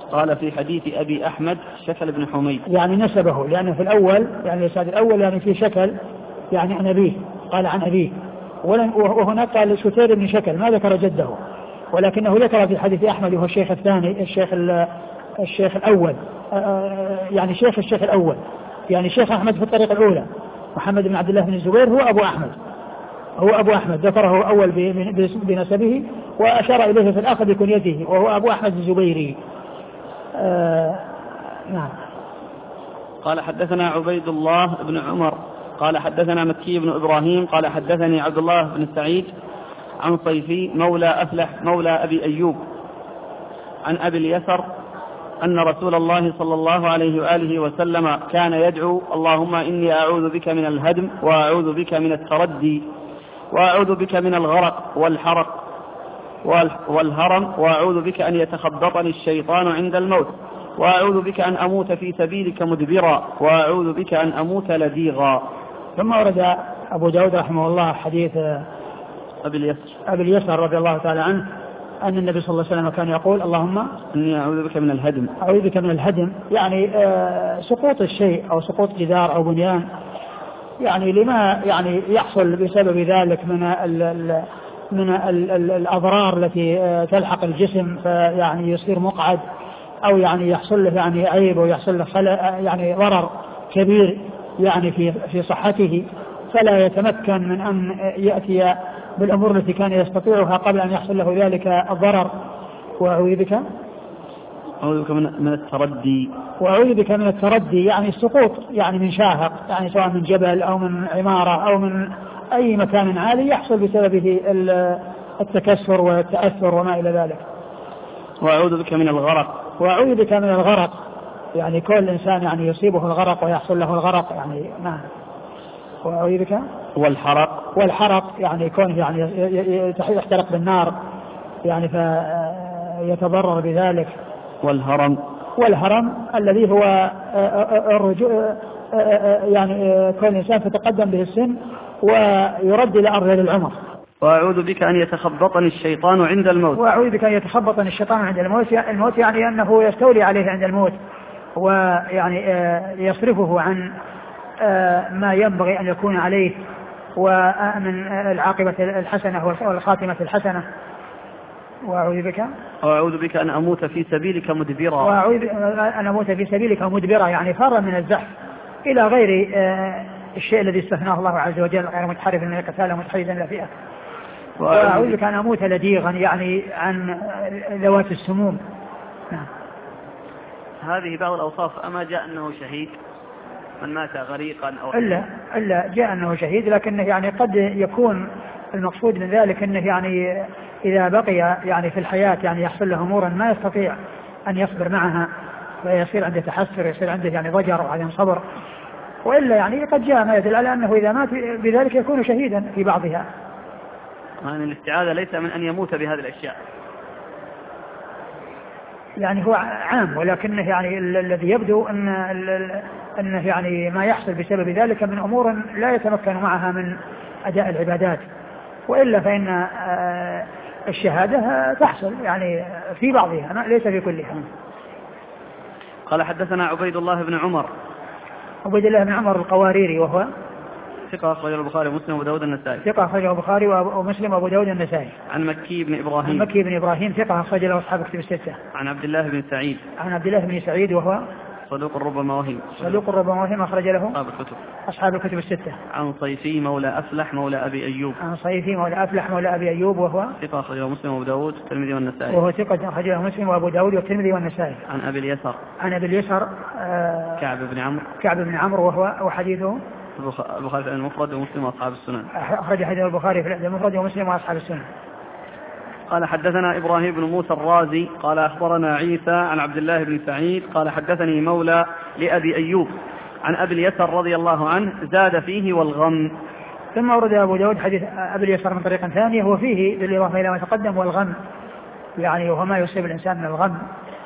قال في حديث أبي أحمد شكل بن حميد، يعني نسبه، لأنه في الأول يعني الإسناد الأول يعني في شكل يعني عن أبيه، قال عن أبيه، وهناك قال شتير بن شكل ما ذكر جده، ولكنه ذكر في حديث أحمد وهو الشيخ الثاني الشيخ الأول، يعني شيخ الشيخ الأول، يعني شيخ أحمد في الطريقة الأولى محمد بن عبد الله بن الزبير هو أبو أحمد ذكره أول بنسبه وأشار إليه في الآخر بكنيته وهو أبو أحمد الزبيري. نعم. قال حدثنا عبيد الله بن عمر قال حدثنا مكي بن إبراهيم قال حدثني عبد الله بن سعيد عن صيفي مولى أفلح مولى أبي أيوب عن أبي اليسر أن رسول الله صلى الله عليه وآله وسلم كان يدعو اللهم إني أعوذ بك من الهدم وأعوذ بك من التردي وأعوذ بك من الغرق والحرق والهرم وأعوذ بك أن يتخبطني الشيطان عند الموت وأعوذ بك أن أموت في سبيلك مدبرا وأعوذ بك أن أموت لديغا. ثم ورد أبو داود رحمه الله حديث أبي اليسر رضي الله تعالى عنه أن النبي صلى الله عليه وسلم كان يقول اللهم إني أعوذ بك من الهدم، أعوذ بك من الهدم، يعني سقوط الشيء أو سقوط جدار أو بنيان، يعني لما يعني يحصل بسبب ذلك من الأضرار التي تلحق الجسم، فيعني يصير مقعد أو يعني يحصل له يعني عيب ويحصل له يعني ضرر كبير يعني في صحته، فلا يتمكن من أن يأتي بالأمور التي كان يستطيعها قبل أن يحصل له ذلك الضرر. وأعوذ بك من التردي، وأعوذ بك من التردي يعني السقوط يعني من شاهق، يعني سواء من جبل أو من عمارة أو من أي مكان عالي يحصل بسببه التكسر والتأثر وما إلى ذلك. وأعوذ بك من الغرق، وأعوذ بك من الغرق، يعني كل إنسان يعني يصيبه الغرق ويحصل له الغرق يعني نعم. وأعوذ بك والحرق يعني يكون يعني يحترق بالنار يعني فيتضرر بذلك. والهرم الذي هو الرجوع يعني كل إنسان تتقدم به السن ويرد إلى أرذل العمر. وأعوذ بك أن يتخبطني الشيطان عند الموت، وأعوذ بك أن يتخبطني الشيطان عند الموت يعني أنه يستولي عليه عند الموت ويعني يصرفه عن ما ينبغي أن يكون عليه ومن العاقبة الحسنة والخاتمة الحسنة. وأعوذ بك أن أموت في سبيلك مدبرا، وأعوذ أن أموت في سبيلك مدبرا يعني فرا من الزحف إلى غير الشيء الذي استثناه الله عز وجل غير متحرف من القتال ومتحيزا إلى فئة. وأعوذ بك أن أموت لديغا يعني عن ذوات السموم. نعم. هذه بعض الأوصاف. أما جاء أنه شهيد من مات غريقا أو إلا جاء أنه شهيد، لكنه يعني قد يكون المقصود من ذلك أنه يعني إذا بقي يعني في الحياة يعني يحصل له أمورا ما يستطيع أن يصبر معها ويصير عنده تحسر، يصير عنده يعني ضجر وعدم صبر، وإلا يعني قد جاء ما يدل على أنه إذا مات بذلك يكون شهيدا في بعضها. يعني الاستعاذة ليس من أن يموت بهذه الأشياء، يعني هو عام، ولكنه يعني الذي يبدو أنه يعني ما يحصل بسبب ذلك من أمور لا يتمكن معها من أداء العبادات، وإلا فإن الشهادة تحصل يعني في بعضها ليس في كلها. قال حدثنا عبيد الله بن عمر القواريري وهو ثقة أخرجه البخاري ومسلم وأبو داود النسائي. ثقة أخرجه البخاري ومسلم وأبو داود النسائي. عن مكي بن إبراهيم ثقة أخرج له أصحاب الكتب الستة. عن عبد الله بن سعيد وهو صدوق ربما وهم أخرج له أصحاب الكتب الستة. عن صيفي مولى أفلح مولى أبي أيوب وهو ثقة أخرجه مسلم وأبو داود والترمذي والنسائي. وهو ثقة أخرجه مسلم وأبو داود والترمذي والنسائي. عن أبي اليسر كعب بن عمرو وهو حديثه البخاري في المفرد ومسلم وأصحاب السنن. أخرج حديث البخاري في المفرد ومسلم وأصحاب السنن. قال حدثنا إبراهيم بن موسى الرازي قال أخبرنا عيسى عن عبد الله بن سعيد قال حدثني مولى لأبي أيوب عن أبي اليسر رضي الله عنه زاد فيه والغم. ثم ورد أبو داود حديث أبي اليسر من طريق ثانية هو فيه بالإضافة إلى ما تقدم والغم، يعني وهو ما يصيب الإنسان من الغم.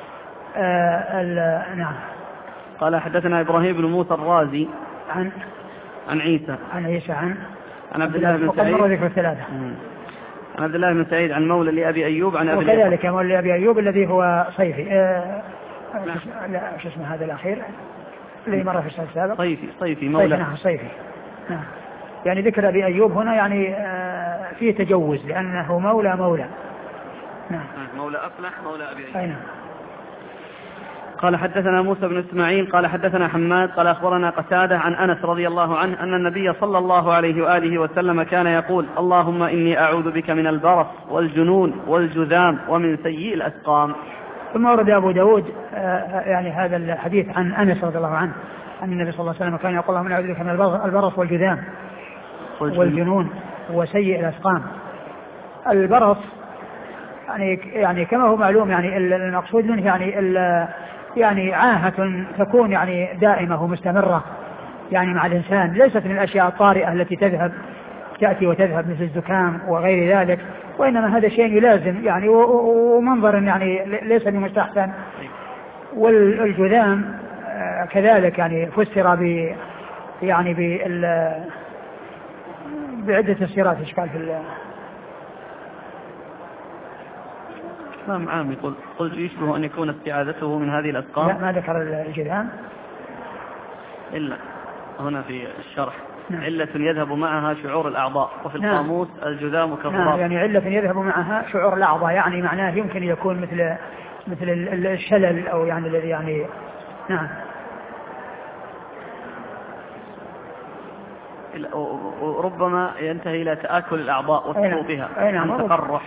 نعم. قال حدثنا إبراهيم بن موسى الرازي عن عيسى عن عبد الله بن سعيد عن مولى لأبي أيوب وكذلك مولى لأبي أيوب الذي هو صيفي لا شو اسمه هذا الأخير الذي مر في السنة السابق؟ صيفي مولى. نعم صيفي. نعم. يعني ذكر أبي أيوب هنا يعني فيه تجوز لأنه مولى. نعم. مولى أفلح مولى أبي أيوب. أين. قال حدثنا موسى بن إسماعيل قال حدثنا حماد قال أخبرنا قتادة عن أنس رضي الله عنه أن النبي صلى الله عليه وآله وسلم كان يقول اللهم إني أعوذ بك من البرص والجنون والجذام ومن سيء الأسقام. ثم ورد أبو داود يعني هذا الحديث عن أنس رضي الله عنه أن النبي صلى الله عليه وسلم كان يقول اللهم إني أعوذ بك من البرص والجذام والجنون وسيء الأسقام. البرص يعني كما هو معلوم يعني المقصود منه يعني عاهة تكون يعني دائمة ومستمرة يعني مع الإنسان، ليست من الأشياء الطارئة التي تأتي وتذهب مثل الزكام وغير ذلك، وإنما هذا شيء يلازم يعني ومنظر يعني ليس بمستحسن. والجذام كذلك يعني فسر بعدة تفسيرات إشكال في عام يقول قلت يشبه أن يكون استعاذته من هذه الأسقام. لا ما ذكر الجذام إلا هنا في الشرح. نعم. علة يذهب معها شعور الأعضاء وفي القاموس الجذام كالضرب. نعم يعني علة يذهب معها شعور الأعضاء يعني معناه يمكن يكون مثل الشلل أو يعني الذي يعني نعم. وربما ينتهي إلى تآكل الأعضاء وسقوطها عن تقرح.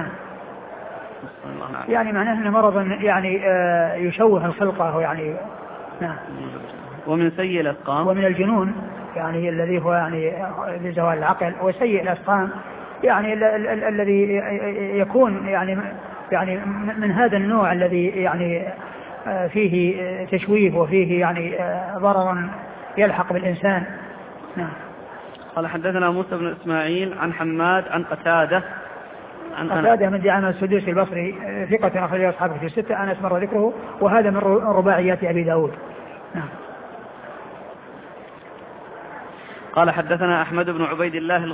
يعني معناه أنه مرض يعني يشوه الخلقة يعني نعم. ومن سيء الأسقام ومن الجنون يعني الذي هو يعني بزوال العقل، وسيء الأسقام يعني الذي يكون يعني من هذا النوع الذي يعني فيه تشويه وفيه يعني ضرر يلحق بالإنسان. نعم. قال حدثنا موسى بن إسماعيل عن حماد عن قتادة من دعامة السدوسي البصري ثقة أخرجه أصحابه في الستة، أنس مر ذكره، وهذا من رباعيات أبي داود. نعم. قال حدثنا أحمد بن عبيد الله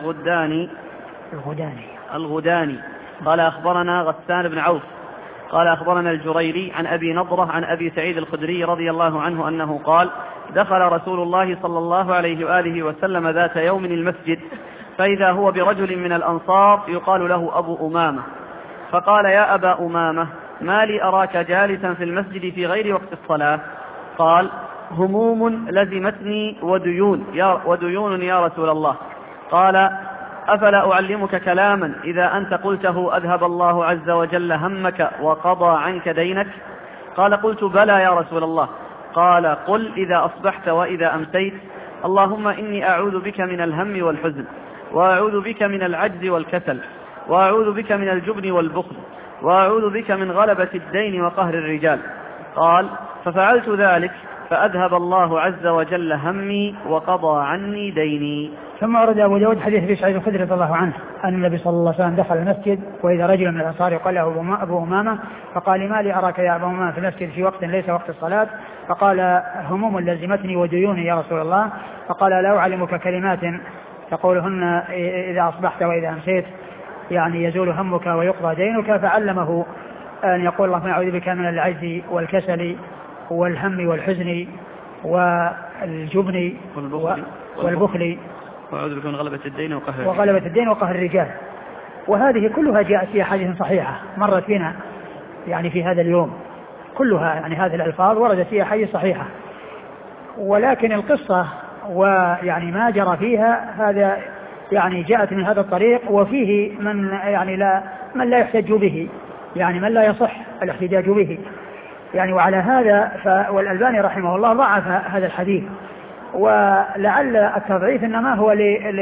الغداني قال أخبرنا غسان بن عوف قال أخبرنا الجريري عن أبي نضرة عن أبي سعيد الخدري رضي الله عنه أنه قال دخل رسول الله صلى الله عليه وآله وسلم ذات يوم المسجد فإذا هو برجل من الأنصار يقال له أبو أمامة، فقال يا أبا أمامة ما لي أراك جالسا في المسجد في غير وقت الصلاة؟ قال هموم لزمتني وديون يا رسول الله. قال أفلا أعلمك كلاما إذا أنت قلته أذهب الله عز وجل همك وقضى عنك دينك؟ قال قلت بلى يا رسول الله. قال قل إذا أصبحت وإذا أمسيت اللهم إني أعوذ بك من الهم والحزن، وأعوذ بك من العجز والكسل، وأعوذ بك من الجبن والبخل، وأعوذ بك من غلبة الدين وقهر الرجال. قال ففعلت ذلك فأذهب الله عز وجل همي وقضى عني ديني. ثم أورد أبو داود حديث أبي سعيد الخدري رضي الله عنه أن النبي صلى الله عليه وسلم دخل المسجد وإذا رجل من الأنصار يقال له أبو أمامة، فقال ما لي أراك يا أبو أمامة في المسجد في وقت ليس وقت الصلاة؟ فقال هموم لزمتني وديون يا رسول الله. فقال لا أعلمك كلمات تقولهن إذا أصبحت وإذا أمسيت يعني يزول همك ويقضى دينك؟ فعلمه أن يقول اللهم أعوذ بك من العجز والكسل والهم والحزن والجبن والبخل، وأعوذ بك من غلبة الدين وقهر الرجال. وهذه كلها جاءت في أحاديث صحيحة مرت فينا يعني في هذا اليوم، كلها يعني هذه الألفاظ وردت في أحاديث صحيحة، ولكن القصة ويعني ما جرى فيها هذا يعني جاءت من هذا الطريق، وفيه من لا يحتج به، يعني من لا يصح الاحتجاج به يعني. وعلى هذا والألباني رحمه الله ضعف هذا الحديث، ولعل التضعيف إنما هو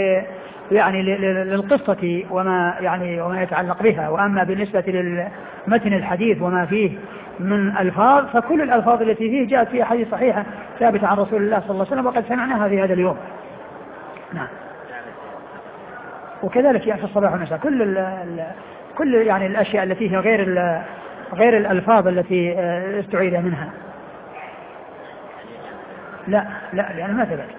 للقصة وما يتعلق بها. وأما بالنسبة للمتن الحديث وما فيه من ألفاظ فكل الألفاظ التي فيه جاءت في حديث صحيحة ثابتة عن رسول الله صلى الله عليه وسلم، وقد سمعناها في هذا اليوم. نعم. وكذلك يعني في الصباح والمساء كل يعني الأشياء التي هي غير الألفاظ التي استعيد منها. لا يعني ما ثبت.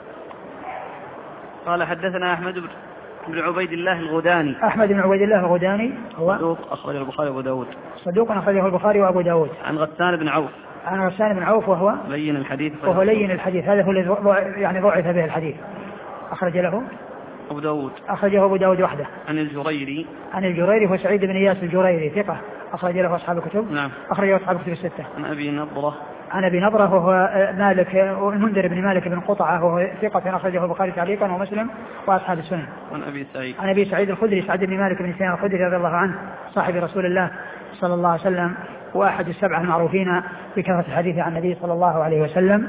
قال حدثنا أحمد بن عبيد الله الغداني. أحمد بن عبيد الله الغداني هو صدوق أخرجه البخاري وأبو داود. صدوق أخرجه البخاري وأبو داود. عن غسان بن عوف. عن غسان بن عوف وهو لين الحديث. وهو لين الحديث، هذا هو الذي يعني ضعف به الحديث. أخرج له أبو داود. أخرجه أبو داود وحده. عن الجريري. عن الجريري هو سعيد بن إياس الجريري ثقة، أخرج له أصحاب الكتب. نعم. أخرجه أصحاب الكتب الستة. عن أبي نضرة. عن أبي نضرة وهو مالك المنذر بن مالك بن قطعة وهو ثقة، أخرجه البخاري تعليقا ومسلم وأصحاب السنن. عن أبي سعيد. عن أبي سعيد الخدري سعد بن مالك بن سنان الخدري رضي الله عنه صاحب رسول الله صلى الله عليه وسلم، وأحد السبعة المعروفين بكثرة الحديث عن النبي صلى الله عليه وسلم.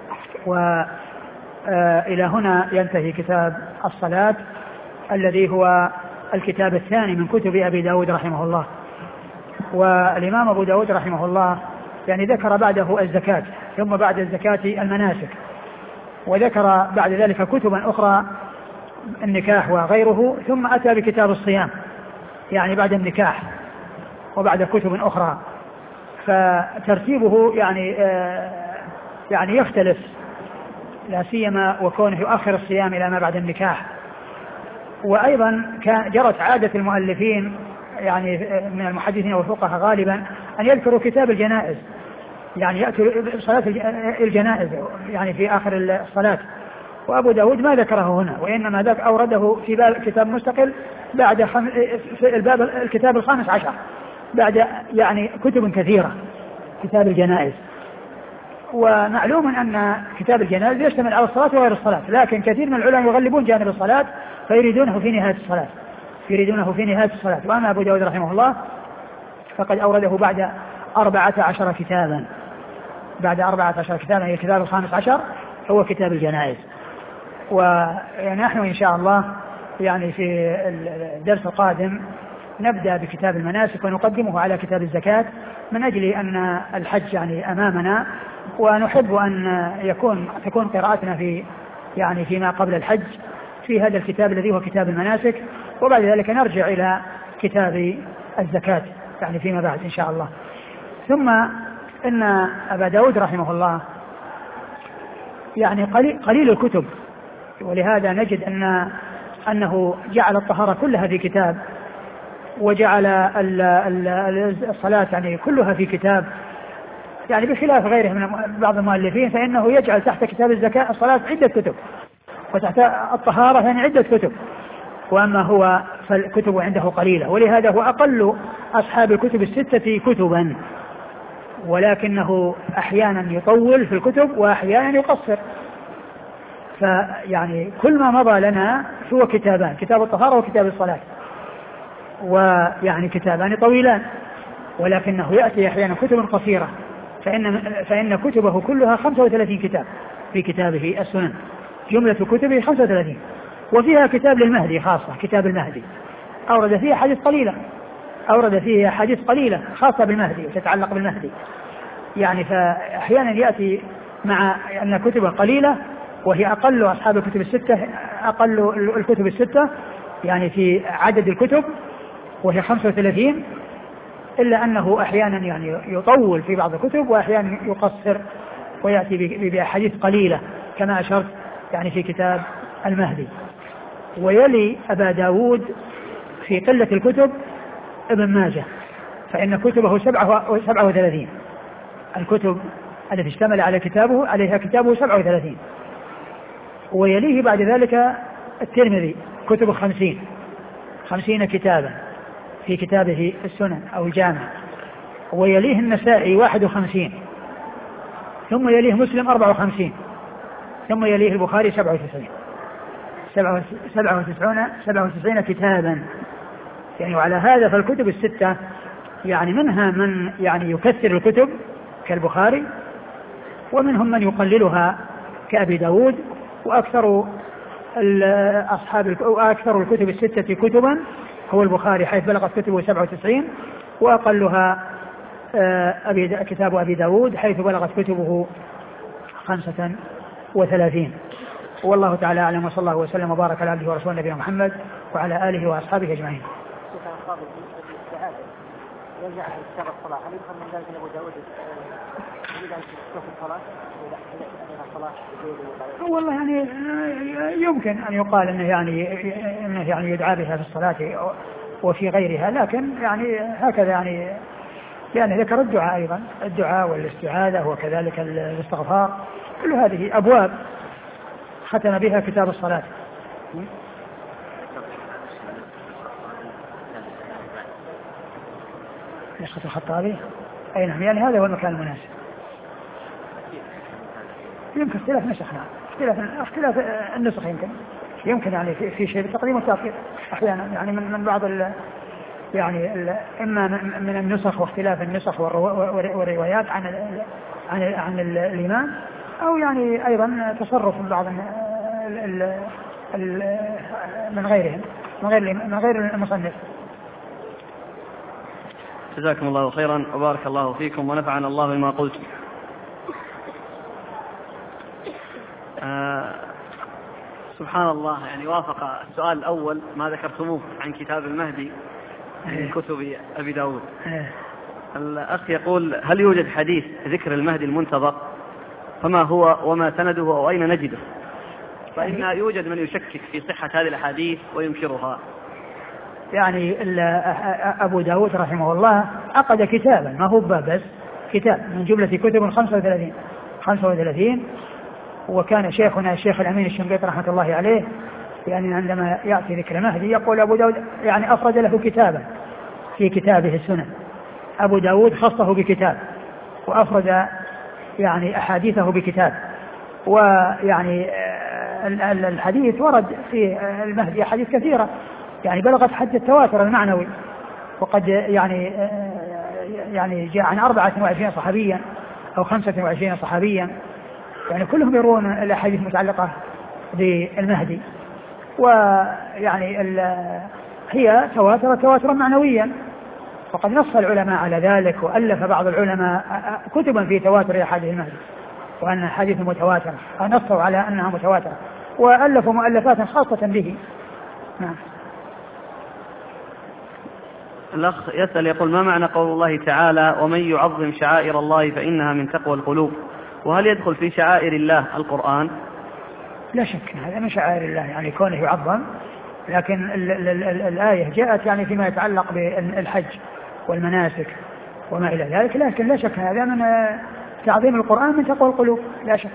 وإلى هنا ينتهي كتاب الصلاة الذي هو الكتاب الثاني من كتب أبي داود رحمه الله. والإمام أبو داود رحمه الله يعني ذكر بعده الزكاة، ثم بعد الزكاة المناسك، وذكر بعد ذلك كتبا أخرى النكاح وغيره، ثم أتى بكتاب الصيام يعني بعد النكاح وبعد كتب أخرى. فترتيبه يعني يختلف، لا سيما وكونه يؤخر الصيام إلى ما بعد النكاح. وأيضا جرت عادة المؤلفين يعني من المحدثين والفقهاء غالبا أن يذكروا كتاب الجنائز، يعني يأتوا صلاة الجنائز يعني في آخر الصلاة. وأبو داود ما ذكره هنا، وإنما ذاك أورده في باب كتاب مستقل بعد في الباب الكتاب الخامس عشر بعد يعني كتب كثيرة كتاب الجنائز. ومعلوم أن كتاب الجنائز يشتمل على الصلاة وغير الصلاة، لكن كثير من العلماء يغلبون جانب الصلاة فيريدونه في نهاية الصلاة. وأما أبو داود رحمه الله فقد أورده بعد 14 كتابا، بعد 14 كتابا، هي الكتاب الخامس عشر هو كتاب الجنائز. ونحن إن شاء الله يعني في الدرس القادم نبدأ بكتاب المناسك ونقدمه على كتاب الزكاة، من أجل أن الحج يعني أمامنا، ونحب أن تكون قراءتنا فيما قبل الحج في هذا الكتاب الذي هو كتاب المناسك، وبعد ذلك نرجع إلى كتاب الزكاة يعني فيما بعد إن شاء الله. ثم إن أبا داود رحمه الله يعني قليل الكتب، ولهذا نجد أنه جعل الطهارة كلها في كتاب، وجعل الصلاة يعني كلها في كتاب، يعني بخلاف غيره من بعض المؤلفين فإنه يجعل تحت كتاب الزكاة الصلاة عدة كتب، وتحت الطهارة يعني عدة كتب، وأما هو فالكتب عنده قليلة، ولهذا هو أقل أصحاب الكتب الستة كتبا، ولكنه أحيانا يطول في الكتب وأحيانا يقصر. فيعني كل ما مضى لنا هو كتابان، كتاب الطهارة وكتاب الصلاة، ويعني كتابان طويلان، ولكنه يأتي أحيانا كتب قصيرة، فإن كتبه كلها 35 كتاب في كتابه السنن، جملة كتبه 35، وفيها كتاب للمهدي خاصة، كتاب المهدي أورد فيه أحاديث قليلة خاصة بالمهدي وتتعلق بالمهدي، يعني فأحيانا يأتي مع أن كتبه قليلة وهي أقل أصحاب الكتب الستة، أقل الكتب الستة يعني في عدد الكتب وهي 35، إلا أنه أحيانا يعني يطول في بعض الكتب وأحيانا يقصر ويأتي بأحاديث قليلة كما أشرت يعني في كتاب المهدي. ويلي أبا داود في قلة الكتب ابن ماجه، فإن كتبه 37، الكتب التي اشتمل عليها كتابه 37. ويليه بعد ذلك الترمذي كتب 50 كتابا في كتابه السنن أو الجامع. ويليه النسائي 51، ثم يليه مسلم 54، ثم يليه البخاري 97 كتابا. يعني وعلى هذا فالكتب الستة يعني منها من يعني يكثر الكتب كالبخاري، ومنهم من يقللها كأبي داود، وأكثر الكتب الستة كتبا هو البخاري حيث بلغت كتبه 97، وأقلها كتاب أبي داود حيث بلغت كتبه 35. والله تعالى أعلم، وصلى الله وسلم وبارك على عبده ورسوله نبينا محمد وعلى آله وأصحابه أجمعين. يرجع في كتاب الصلاة، هل يفهم من ذلك أبو داود يريد أن تشوف الصلاة والله يعني يمكن أن يقال أنه يعني يدعى بها في الصلاة وفي غيرها، لكن يعني هكذا يعني لأنه ذكر الدعاء أيضا، الدعاء والاستعاذة وكذلك الاستغفار، كل هذه أبواب ختم بها كتاب الصلاة. نسخة الخطابي أي نعم، يعني هذا هو المكان المناسب. يمكن اختلاف نسخ، نعم اختلاف النسخ يمكن يعني في شيء بالتقديم والتأخير أحيانا، يعني من بعض يعني إما من النسخ واختلاف النسخ والروايات عن الإمام، أو يعني أيضا تصرف بعض من غيرهم من غير المصنف. جزاكم الله خيرا وبارك الله فيكم ونفعنا الله بما قلتم. سبحان الله، يعني وافق السؤال الأول ما ذكرتموه عن كتاب المهدي من كتب أبي داود. الأخ يقول: هل يوجد حديث ذكر المهدي المنتظر؟ فما هو وما سنده وأين نجده؟ فإن يوجد من يشكك في صحة هذه الأحاديث وينكرها. يعني أبو داود رحمه الله عقد كتابا، ما هو بس كتاب من جملة كتب 35، وكان شيخنا الشيخ الأمين الشنقيطي رحمة الله عليه يعني عندما يأتي ذكر مهدي يقول أبو داود يعني أفرد له كتابا في كتابه السنن. أبو داود خصه بكتاب وأفرد يعني أحاديثه بكتاب، ويعني الحديث ورد في المهدي أحاديث كثيرة يعني بلغت حد التواتر المعنوي، وقد يعني جاء عن 24 صحابيا أو 25 صحابيا، يعني كلهم يرون الأحاديث المتعلقة بالمهدي، ويعني هي تواترا معنويا، وقد نص العلماء على ذلك، وألف بعض العلماء كتبا في تواتر أحاديث المهدي وأن حديث متواتر، نصوا على أنها متواترة، وألفوا مؤلفات خاصة به. نعم. الأخ يسأل يقول: ما معنى قول الله تعالى: ومن يعظم شعائر الله فإنها من تقوى القلوب؟ وهل يدخل في شعائر الله القرآن؟ لا شك هذا من شعائر الله، يعني كونه يعظم، لكن الآية جاءت يعني فيما يتعلق بالحج والمناسك وما إلى ذلك، لكن لا شك هذا من تعظيم القرآن من تقوى القلوب لا شك.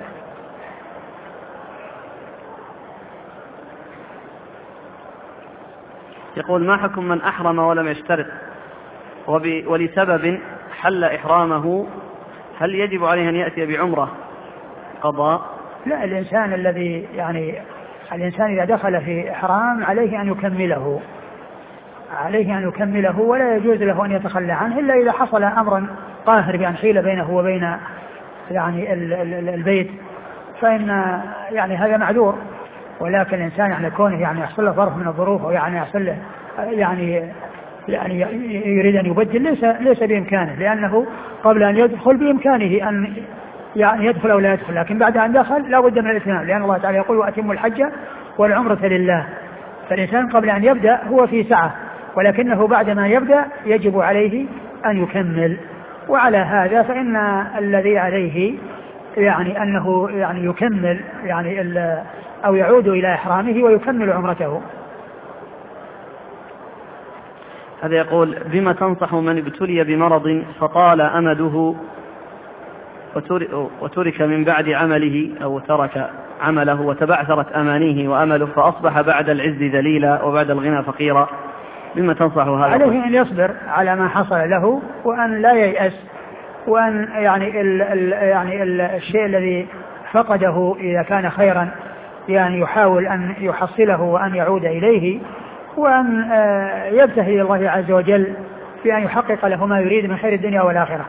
يقول: ما حكم من أحرم ولم يشترط ولسبب حل إحرامه، هل يجب عليه أن يأتي بعمرة قضاء؟ لا، الإنسان الذي يعني الإنسان إذا دخل في إحرام عليه أن يكمله ولا يجوز له أن يتخلى عنه إلا إذا حصل أمر قاهر بأن حيل بينه وبين يعني البيت، فإن يعني هذا معذور. ولكن الإنسان يعني كونه يعني يحصل له ظرف من الظروف، أو يعني يحصل له يعني يريد أن يبدل، ليس بإمكانه، لأنه قبل أن يدخل بإمكانه أن يعني يدخل أو لا يدخل، لكن بعد أن دخل لا بد من الاتمام، لأن الله تعالى يقول: وأتموا الحج والعمرة لله. فالإنسان قبل أن يبدأ هو في سعة، ولكنه بعد ما يبدأ يجب عليه أن يكمل. وعلى هذا فإن الذي عليه يعني أنه يعني يكمل يعني أو يعود إلى إحرامه ويكمل عمرته. هذا يقول: بما تنصح من ابتلي بمرض فطال أمده وترك من بعد عمله، أو ترك عمله وتبعثرت أمانيه وأمله فأصبح بعد العز ذليلا وبعد الغنى فقيرا، بما تنصحه هذا؟ عليه أن يصبر على ما حصل له، وأن لا ييأس، وأن يعني الشيء الذي فقده إذا كان خيرا يعني يحاول أن يحصله وأن يعود إليه، وأن يبتهل إلى الله عز وجل بأن يحقق له ما يريد من خير الدنيا والآخرة.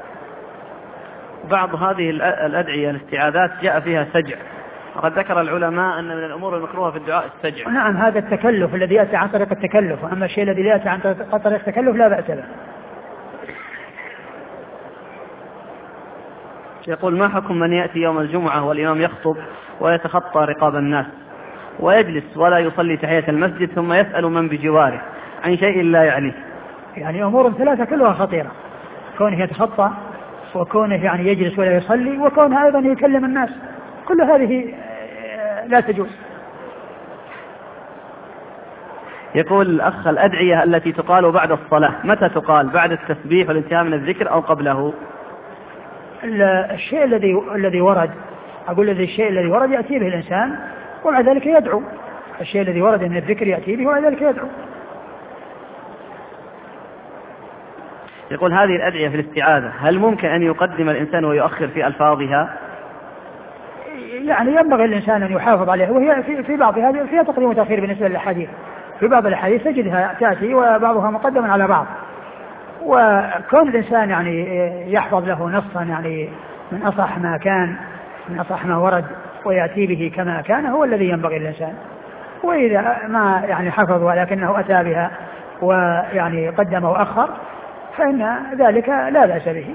بعض هذه الأدعية الاستعاذات جاء فيها سجع، وقد ذكر العلماء أن من الأمور المكروهة في الدعاء السجع. نعم، هذا التكلف الذي يأتي عن طريق التكلف، وأما الشيء الذي يأتي عن طريق التكلف لا بأس به. يقول: ما حكم من يأتي يوم الجمعة والإمام يخطب ويتخطى رقاب الناس ويجلس ولا يصلي تحية المسجد ثم يسأل من بجواره عن شيء لا يعنيه؟ يعني أمور ثلاثة كلها خطيرة: كونه يتخطى، وكونه يعني يجلس ولا يصلي، وكونه أيضا يكلم الناس، كل هذه لا تجوز. يقول الأخ الأدعية التي تقال بعد الصلاة متى تقال؟ بعد التسبيح والانتهاء من الذكر أو قبله؟ الشيء الذي ورد، أقول الشيء الذي ورد يأتي به الإنسان وبعد ذلك يدعو. الشيء الذي ورد من الذكر يأتي به وبعد ذلك يدعو. يقول هذه الأدعية في الاستعاذة هل ممكن أن يقدم الإنسان ويؤخر في ألفاظها؟ يعني ينبغي الإنسان أن يحافظ عليها، وهي في بعضها فيها تقديم وتأخير بالنسبة للأحاديث. في بعض الأحاديث تجدها تأتي وبعضها مقدم على بعض، وكون الإنسان يعني يحفظ له نصا يعني من أصح ما كان، من أصح ما ورد، ويأتي به كما كان هو الذي ينبغي الإنسان. وإذا ما يعني حفظ ولكنه أتى بها ويعني قدم وأخر فإن ذلك لا بأس به.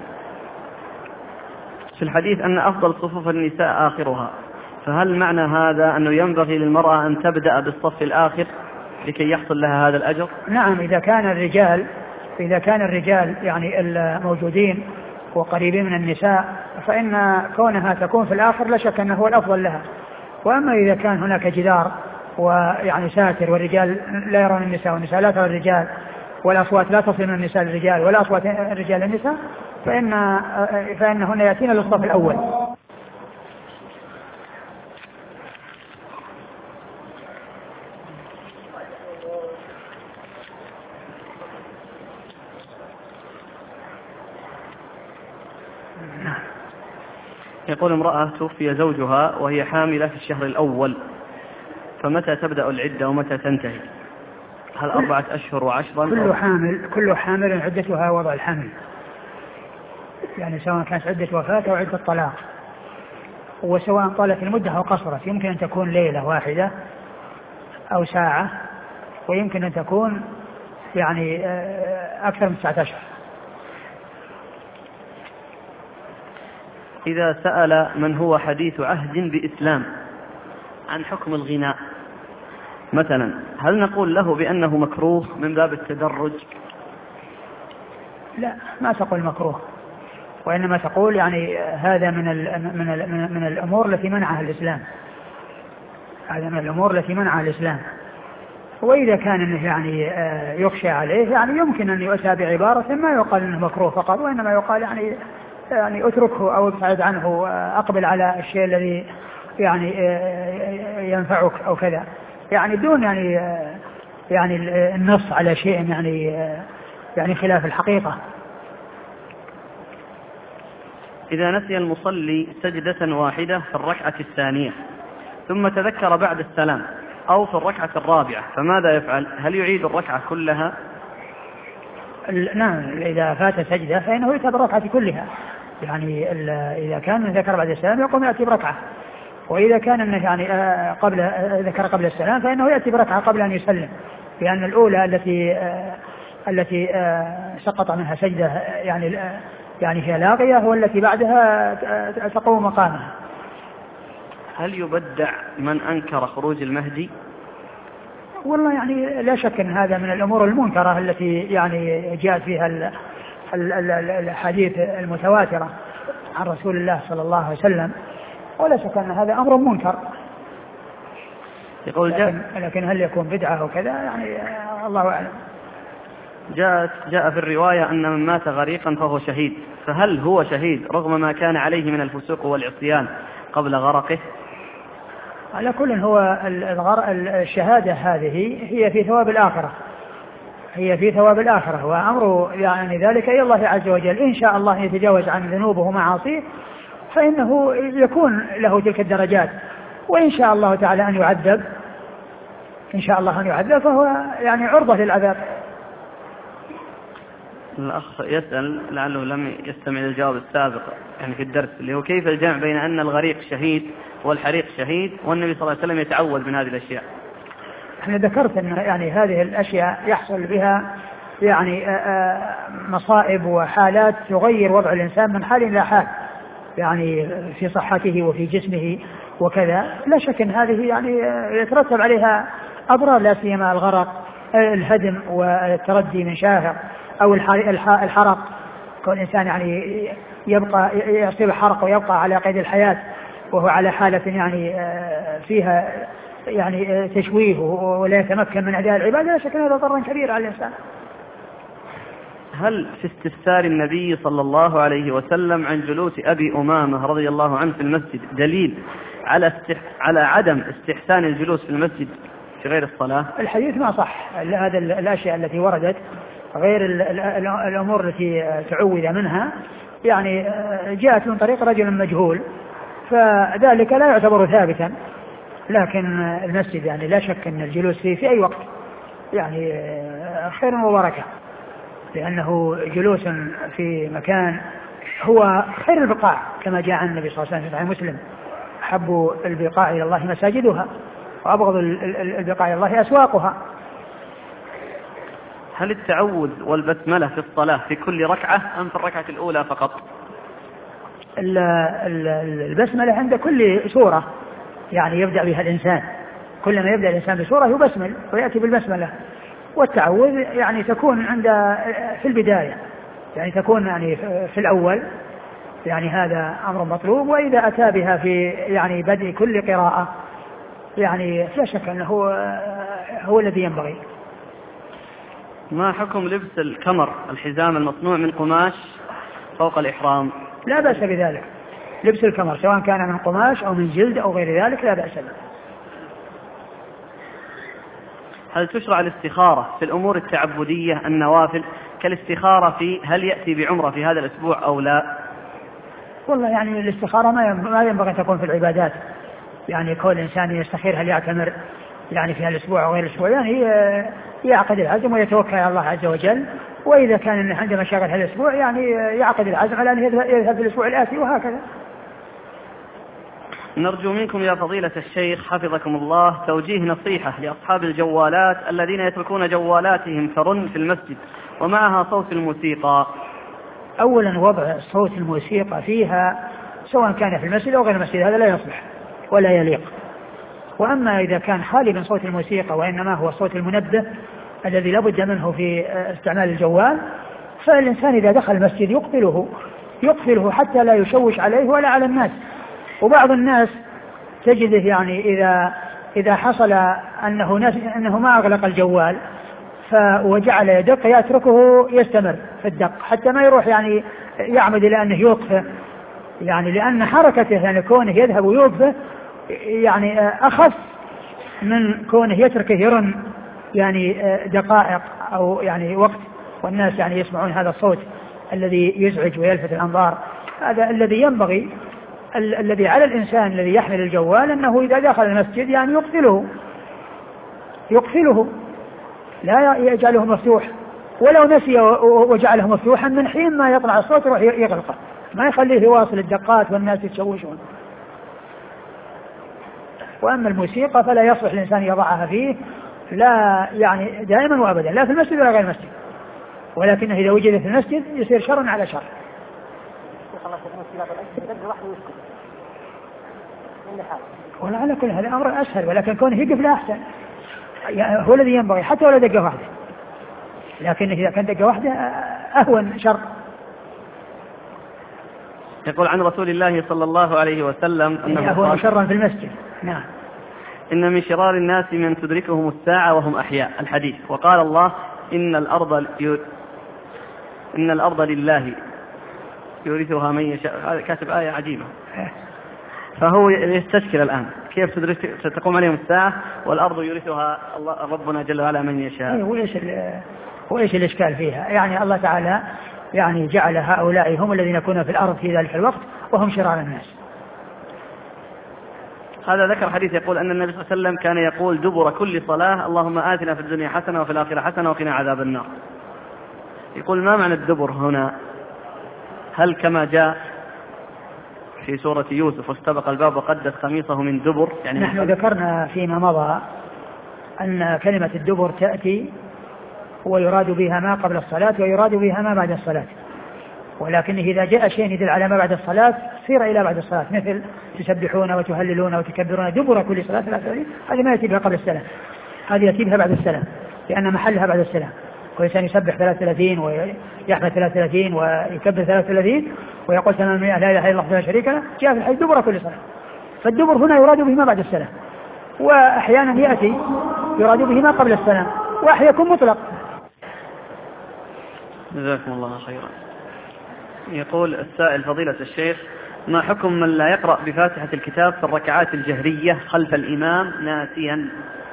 في الحديث أن أفضل صفوف النساء آخرها، فهل معنى هذا أنه ينبغي للمرأة أن تبدأ بالصف الآخر لكي يحصل لها هذا الأجر؟ نعم، إذا كان الرجال يعني الموجودين وقريبين من النساء فإن كونها تكون في الآخر لا شك أنه هو الأفضل لها. وأما إذا كان هناك جدار ويعني ساتر والرجال لا يرون النساء والنساء لا ترى الرجال والأصوات لا تصل من النساء للرجال ولا أصوات الرجال للنساء فإنهن يأتين للصف الأول. يقول امرأة توفي زوجها وهي حاملة في الشهر الأول، فمتى تبدأ العدة ومتى تنتهي؟ هل 4 أشهر وعشرا؟ كل حامل عدتها وضع الحمل، يعني سواء كانت عدة وفاة أو عدة طلاق، وسواء طالت المدة أو قصرت، يمكن أن تكون ليلة واحدة أو ساعة، ويمكن أن تكون يعني أكثر من 9 أشهر. إذا سأل من هو حديث عهد بإسلام عن حكم الغناء مثلا، هل نقول له بأنه مكروه من باب التدرج؟ لا، ما تقول مكروه، وإنما تقول يعني هذا من الأمور التي منعها الإسلام، هذا من الأمور التي منعها الإسلام. وإذا كان يعني يخشى عليه يعني يمكن أن يؤتى بعبارة ما يقال أنه مكروه فقط، وإنما يقال يعني اتركه أو ابتعد عنه، أقبل على الشيء الذي يعني ينفعك أو كذا، يعني دون يعني النص على شيء يعني خلاف الحقيقة. إذا نسي المصلي سجدة واحدة في الركعة الثانية ثم تذكر بعد السلام أو في الركعة الرابعة فماذا يفعل؟ هل يعيد الركعة كلها؟ نعم، إذا فات سجدة فإنه يأتي بالركعة كلها، يعني إذا كان ذكر بعد السلام يقوم يأتي بركعة، وإذا كان يعني ذكر قبل السلام فإنه يأتي بركعة قبل أن يسلم، لأن الأولى التي سقط منها سجدة يعني هي لاغية، والتي بعدها تقوم مقامها. هل يبدع من أنكر خروج المهدي؟ والله يعني لا شك أن هذا من الأمور المنكرة التي يعني جاءت فيها الحديث المتواترة عن رسول الله صلى الله عليه وسلم، ولا شك أن هذا أمر منكر. لكن هل يكون بدعة وكذا يعني الله أعلم. جاء في الرواية أن من مات غريقا فهو شهيد، فهل هو شهيد رغم ما كان عليه من الفسوق والعصيان قبل غرقه؟ على كل هو الشهادة هذه هي في ثواب الآخرة، وأمر يعني ذلك إلى الله عز وجل. إن شاء الله يتجاوز عن ذنوبه ومعاصيه فإنه يكون له تلك الدرجات، وإن شاء الله تعالى إن شاء الله أن يعذب فهو يعني عرضة للعذاب. الأخ يسأل لعله لم يستمع للجواب السابق يعني في الدرس، اللي هو كيف الجمع بين أن الغريق شهيد والحريق شهيد والنبي صلى الله عليه وسلم يتعوذ من هذه الأشياء؟ احنا ذكرت أن يعني هذه الأشياء يحصل بها يعني مصائب وحالات تغير وضع الإنسان من حال إلى حال، يعني في صحته وفي جسمه وكذا. لا شك أن هذه يعني يترتب عليها أضرار، لا سيما الغرق، الهدم والتردي من شاهق، أو الحرق، كون الإنسان يعني يبقى يصيب حرق ويبقى على قيد الحياة وهو على حالة يعني فيها يعني تشويه ولا يتمكن من أداء العبادة لا شك أن هذا ضرر كبير على الإنسان. هل في استفسار النبي صلى الله عليه وسلم عن جلوس أبي أمامة رضي الله عنه في المسجد دليل على عدم استحسان الجلوس في المسجد في غير الصلاة؟ الحديث ما صح. هذا الأشياء التي وردت غير الأمور التي تعوذ منها يعني جاءت من طريق رجل مجهول، فذلك لا يعتبر ثابتا. لكن المسجد يعني لا شك أن الجلوس فيه في أي وقت يعني خير وبركة، لأنه جلوس في مكان هو خير البقاع كما جاء عن النبي صلى الله عليه وسلم في صحيح مسلم: أحب البقاع إلى الله مساجدها وأبغض البقاع إلى الله أسواقها. هل التعوذ والبسملة في الصلاة في كل ركعة أم في الركعة الأولى فقط؟ البسملة عند كل سورة يعني يبدأ بها الإنسان، كلما يبدأ الإنسان بسورة يبسمل ويأتي بالبسملة. والتعوذ يعني تكون في البداية، يعني تكون يعني في الأول، يعني هذا أمر مطلوب. وإذا أتى بها في يعني بدء كل قراءة يعني لا شك أنه هو الذي ينبغي. ما حكم لبس الكمر الحزام المصنوع من قماش فوق الإحرام؟ لا بأس بذلك، لبس الكمر سواء كان من قماش أو من جلد أو غير ذلك لا بأس به. هل تشرع الاستخارة في الأمور التعبدية النوافل كالاستخارة في هل يأتي بعمرة في هذا الأسبوع أو لا؟ والله يعني الاستخارة ما ينبغي أن تكون في العبادات، يعني كل إنسان يستخير هل يعتمر يعني في الأسبوع أو غير الأسبوع، يعني يعقد العزم ويتوكل على الله عز وجل. وإذا كان عنده مشاغل هالأسبوع يعني يعقد العزم على أن يذهب في الأسبوع الآتي وهكذا. نرجو منكم يا فضيلة الشيخ حفظكم الله توجيه نصيحة لأصحاب الجوالات الذين يتركون جوالاتهم ترن في المسجد ومعها صوت الموسيقى. أولا وضع صوت الموسيقى فيها سواء كان في المسجد أو غير المسجد هذا لا يصلح ولا يليق. وأما إذا كان خالي من صوت الموسيقى وإنما هو صوت المنبه الذي لا بد منه في استعمال الجوال، فالإنسان إذا دخل المسجد يقفله حتى لا يشوش عليه ولا على الناس. وبعض الناس تجده يعني إذا حصل أنه ما أغلق الجوال وجعل يدق يتركه يستمر في الدق حتى ما يروح يعني يعمد إلى أنه يوقفه، يعني لأن حركته يعني كونه يذهب ويوقفه يعني أخف من كونه يتركه يرن يعني دقائق أو يعني وقت والناس يعني يسمعون هذا الصوت الذي يزعج ويلفت الأنظار. هذا الذي ينبغي الذي على الإنسان الذي يحمل الجوال أنه إذا دخل المسجد يعني يقفله لا يجعله مفتوح، ولو نسي وجعله مفتوحا من حين ما يطلع الصوت يروح يغلقه، ما يخليه يواصل الدقات والناس يتشوشون. وأما الموسيقى فلا يصلح الإنسان يضعها فيه لا يعني دائما وأبدا لا في المسجد ولا غير المسجد، ولكنه إذا وجد في المسجد يصير شر على شر. وعلى كل هذا أمر أسهل، ولكن كونه يقف لا أحسن يعني هو الذي ينبغي حتى ولا دقة واحدة، لكن إذا كان دقة واحدة أهون شر. يقول عن رسول الله صلى الله عليه وسلم أنه أهون شرا في المسجد. نعم. إن من شرار الناس من تدركهم الساعة وهم أحياء الحديث. وقال الله إن الأرض لله يورثها من يشاء. هذا كاتب آية عجيبة. فهو يستشكل الآن كيف ستقوم عليهم الساعة والأرض يورثها الله ربنا جل وعلا من يشاء. وإيش الإشكال فيها؟ يعني الله تعالى يعني جعل هؤلاء هم الذين يكونون في الأرض في ذلك الوقت وهم شرار الناس. هذا ذكر حديث يقول أن النبي صلى الله عليه وسلم كان يقول دبر كل صلاة اللهم آتنا في الدنيا حسنة وفي الآخرة حسنة وقنا عذاب النار. يقول ما معنى الدبر هنا؟ هل كما جاء في سورة يوسف واستبق الباب وقدت خميصه من دبر؟ يعني نحن ذكرنا فيما مضى أن كلمة الدبر تأتي ويراد بها ما قبل الصلاة ويراد بها ما بعد الصلاة، ولكن إذا جاء شيء يدل على ما بعد الصلاة سير إلى بعد الصلاة، مثل تسبحون وتهللون وتكبرون دبر كل صلاة 33. هذه ما يأتي بها قبل السلام، هذه يأتي بها بعد السلام لأن محلها بعد السلام. والإنسان يسبح 33 ويحمد 33 ويكبر 33 ويقول 800 لا إله إلا الله لا شريك له، جاء في الحديث دبر كل صلاة. فالدبر هنا يراد به ما بعد السلام، وأحيانا يأتي يراد به ما قبل السلام، وأحيانا يكون مطلق. جزاكم الله خيرا. يقول السائل فضيلة الشيخ: ما حكم من لا يقرأ بفاتحة الكتاب في الركعات الجهرية خلف الإمام ناسيا؟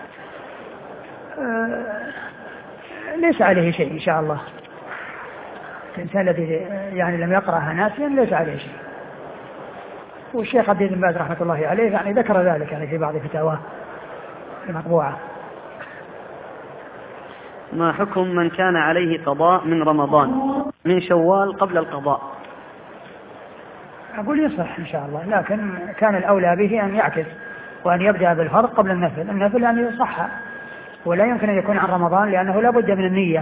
ليس عليه شيء إن شاء الله. الإنسان الذي يعني لم يقرأها ناسيا ليس عليه شيء. والشيخ عبد بن باز رحمة الله عليه يعني ذكر ذلك يعني في بعض فتاواه المطبوعة. ما حكم من كان عليه قضاء من رمضان من شوال قبل القضاء؟ أقول يصح إن شاء الله، لكن كان الأولى به أن يعكس وأن يبدأ بالفرض قبل النفل. النفل يعني صح ولا يمكن أن يكون عن رمضان لأنه لا بد من النية،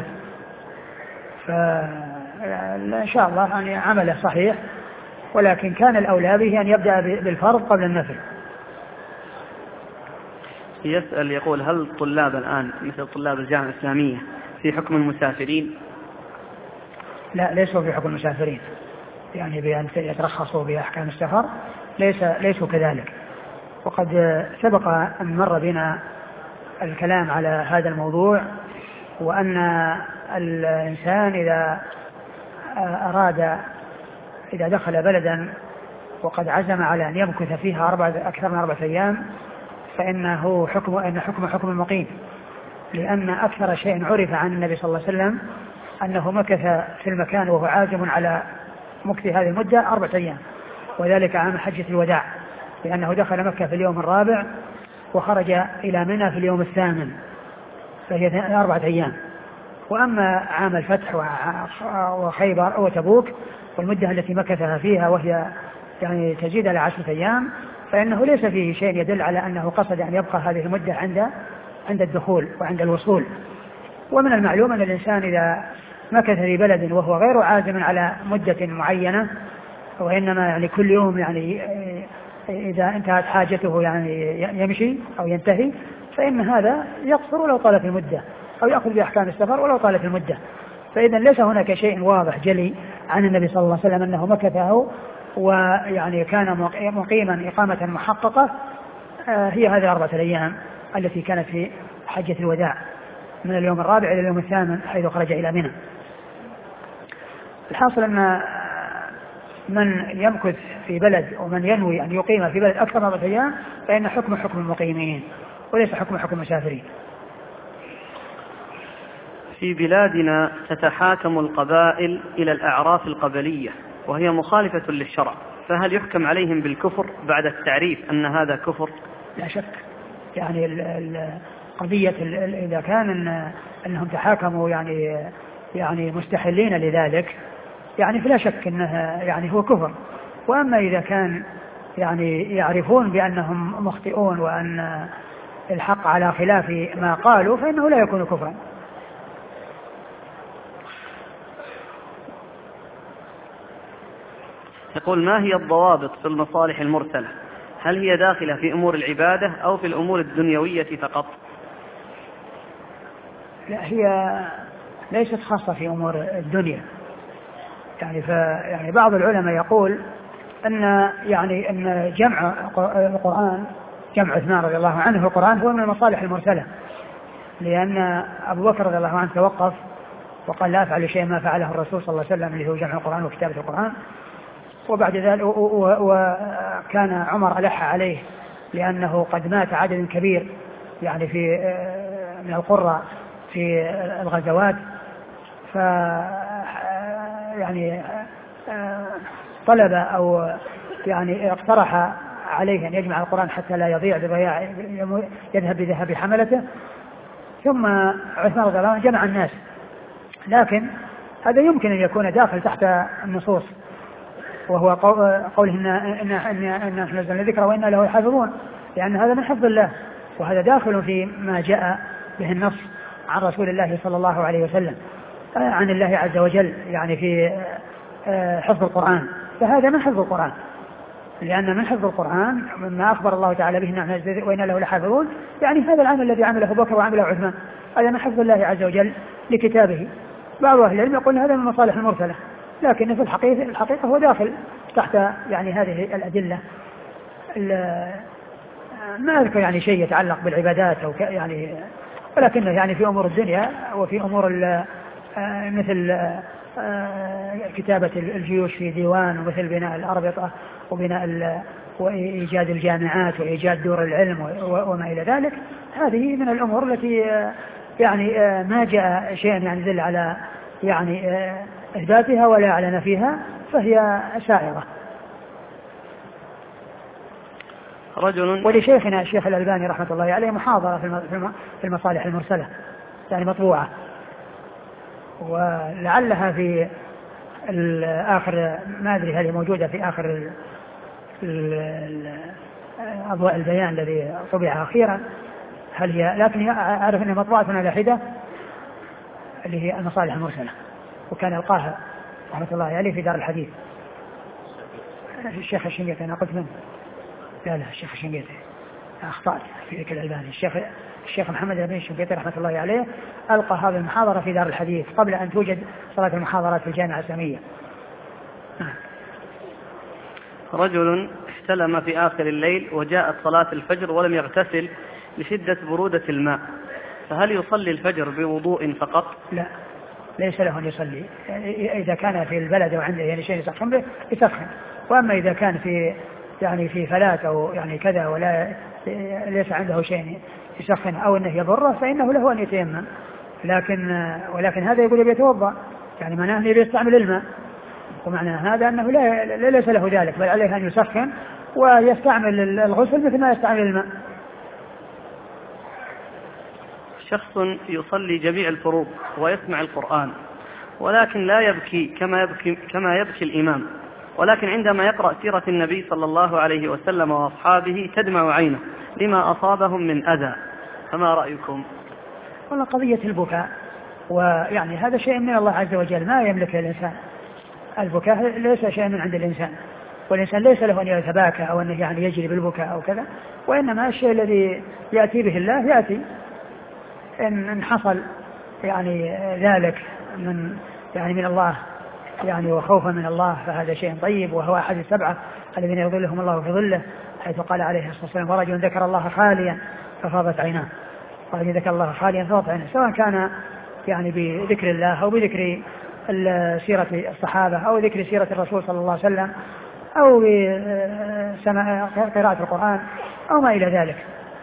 فإن شاء الله يعني عمله صحيح، ولكن كان الأولى به أن يبدأ بالفرض قبل النفل. يسأل يقول: هل الطلاب الآن مثل طلاب الجامعة الإسلامية في حكم المسافرين؟ لا، ليسوا في حكم المسافرين، يعني بأن يترخصوا بأحكام السفر، ليسوا كذلك. وقد سبق أن مر بنا الكلام على هذا الموضوع، وأن الإنسان إذا دخل بلدا وقد عزم على أن يمكث فيها أكثر من 4 أيام فإنه حكم المقيم، لأن أكثر شيء عرف عن النبي صلى الله عليه وسلم أنه مكث في المكان وهو عازم على مكث هذه المدة 4 أيام، وذلك عام حجة الوداع، لأنه دخل مكة في اليوم الرابع وخرج إلى منى في اليوم الثامن، فهي 4 أيام. وأما عام الفتح وخيبر وتبوك والمدة التي مكثها فيها وهي يعني تزيد على 10 أيام، فإنه ليس فيه شيء يدل على أنه قصد أن يبقى هذه المدة عند الدخول وعند الوصول. ومن المعلوم أن الإنسان إذا مكث في بلد وهو غير عازم على مدة معينة، وإنما يعني كل يوم يعني إذا انتهت حاجته يعني يمشي أو ينتهي، فإن هذا يقصر ولو طالت المدة، أو يأخذ بأحكام السفر ولو طالت المدة. فإذا ليس هناك شيء واضح جلي عن النبي صلى الله عليه وسلم أنه مكثه ويعني كان مقيما إقامة محققة هي هذه 4 أيام التي كانت في حجة الوداع من اليوم الرابع إلى اليوم الثامن حيث خرج إلى منى. الحاصل أن من يمكث في بلد ومن ينوي أن يقيم في بلد أكثر من 4 أيام فإن حكم المقيمين وليس حكم المسافرين. في بلادنا تتحاكم القبائل إلى الأعراف القبلية وهي مخالفة للشرع، فهل يحكم عليهم بالكفر بعد التعريف أن هذا كفر؟ لا شك، يعني قضية إذا كان أنهم تحاكموا يعني مستحلين لذلك يعني فلا شك أنه يعني هو كفر. وأما إذا كان يعني يعرفون بأنهم مخطئون وأن الحق على خلاف ما قالوا فإنه لا يكون كفرا. يقول: ما هي الضوابط في المصالح المرسلة؟ هل هي داخلة في أمور العبادة أو في الأمور الدنيوية فقط؟ لا، هي ليست خاصة في أمور الدنيا. يعني بعض العلماء يقول أن جمع القرآن، جمع عثمان رضي الله عنه القرآن هو من المصالح المرسلة، لأن أبو بكر رضي الله عنه توقف وقال: لا أفعل شيء ما فعله الرسول صلى الله عليه وسلم اللي هو جمع القرآن وكتابة القرآن. وبعد ذلك وكان عمر ألح عليه لأنه قد مات عدد كبير يعني من القرى في الغزوات، ف يعني طلب أو يعني اقترح عليه أن يجمع القرآن حتى لا يضيع بضياع يذهب بذهاب حملته. ثم عثمان رضي الله عنه جمع الناس، لكن هذا يمكن أن يكون داخل تحت النصوص، وهو قوله إن نحن نزلنا الذكر وإنا له حافظون، لأن هذا من حفظ الله، وهذا داخل في ما جاء به النص عن رسول الله صلى الله عليه وسلم عن الله عز وجل يعني في حفظ القرآن، فهذا من حفظ القرآن، لأن من حفظ القرآن مما أخبر الله تعالى به نحن وإنا له لحافظون، يعني هذا العمل الذي عمله أبو بكر وعمله عثمان هذا من حفظ الله عز وجل لكتابه. بعض أهل العلم يقول هذا من مصالح المرسلة، لكن في الحقيقة هو داخل تحت يعني هذه الأدلة ما أذكر يعني شيء يتعلق بالعبادات أو يعني، ولكنه يعني في أمور الدنيا وفي أمور مثل كتابة الجيوش في ديوان، ومثل بناء الأربطة وبناء وإيجاد الجامعات وإيجاد دور العلم وما إلى ذلك. هذه من الأمور التي يعني ما جاء شيء يعني يدل على يعني إثباتها ولا على نفيها، فهي سائرة. ولشيخنا الشيخ الألباني رحمة الله عليه محاضرة في المصالح المرسلة يعني مطبوعة، ولعلها في آخر، ما أدري هل هي موجودة في آخر أضواء البيان الذي طبع أخيرا، هل هي، لكن أعرف أنها مطبوعة على حدة اللي هي المصالح المرسلة، وكان يلقاها رحمة الله عليه في دار الحديث. الشيخ الشنقيطي أنا قلت منه، لا الشيخ الشنقيطي أخطأت في ذكر الألباني. الشيخ محمد بن الشنقيطي رحمة الله عليه ألقى هذه المحاضرة في دار الحديث قبل أن توجد صلاة المحاضرات في الجامعة الإسلامية. رجل احتلم في آخر الليل وجاءت صلاة الفجر ولم يغتسل لشدة برودة الماء، فهل يصلي الفجر بوضوء فقط؟ لا، ليس له أن يصلي. إذا كان في البلد وعنده يعني شيء يسخن به يسخن، وأما إذا كان في يعني في فلات أو يعني كذا ولا ليس عنده شيء يسخن أو أنه يضره فإنه له أن يتيمم، ولكن هذا يقول يتوضأ، يعني معناه أنه يستعمل الماء، ومعنى هذا أنه ليس له ذلك، بل عليه أن يسخن ويستعمل الغسل مثل ما يستعمل الماء. شخص يصلي جميع الفروض ويسمع القرآن ولكن لا يبكي كما يبكي الإمام، ولكن عندما يقرأ سيرة النبي صلى الله عليه وسلم وأصحابه تدمع عينه لما أصابهم من أذى، فما رأيكم؟ والله قضية البكاء ويعني هذا شيء من الله عز وجل ما يملك الإنسان، البكاء ليس شيء من عند الإنسان، والإنسان ليس له أن يتباكى أو أنه يعني يجري بالبكاء أو كذا، وإنما الشيء الذي يأتي به الله يأتي. إن حصل يعني ذلك من الله يعني وخوفا من الله فهذا شيء طيب، وهو أحد السبعة الذين يظلهم الله في ظله، حيث قال عليه الصلاة والسلام: ورجل ذكر الله خاليا ففاضت عيناه. ورجل ذكر الله خاليا ففاضت عيناه، سواء كان يعني بذكر الله أو بذكر سيرة الصحابة أو ذكر سيرة الرسول صلى الله عليه وسلم أو قراءة القرآن أو ما إلى ذلك.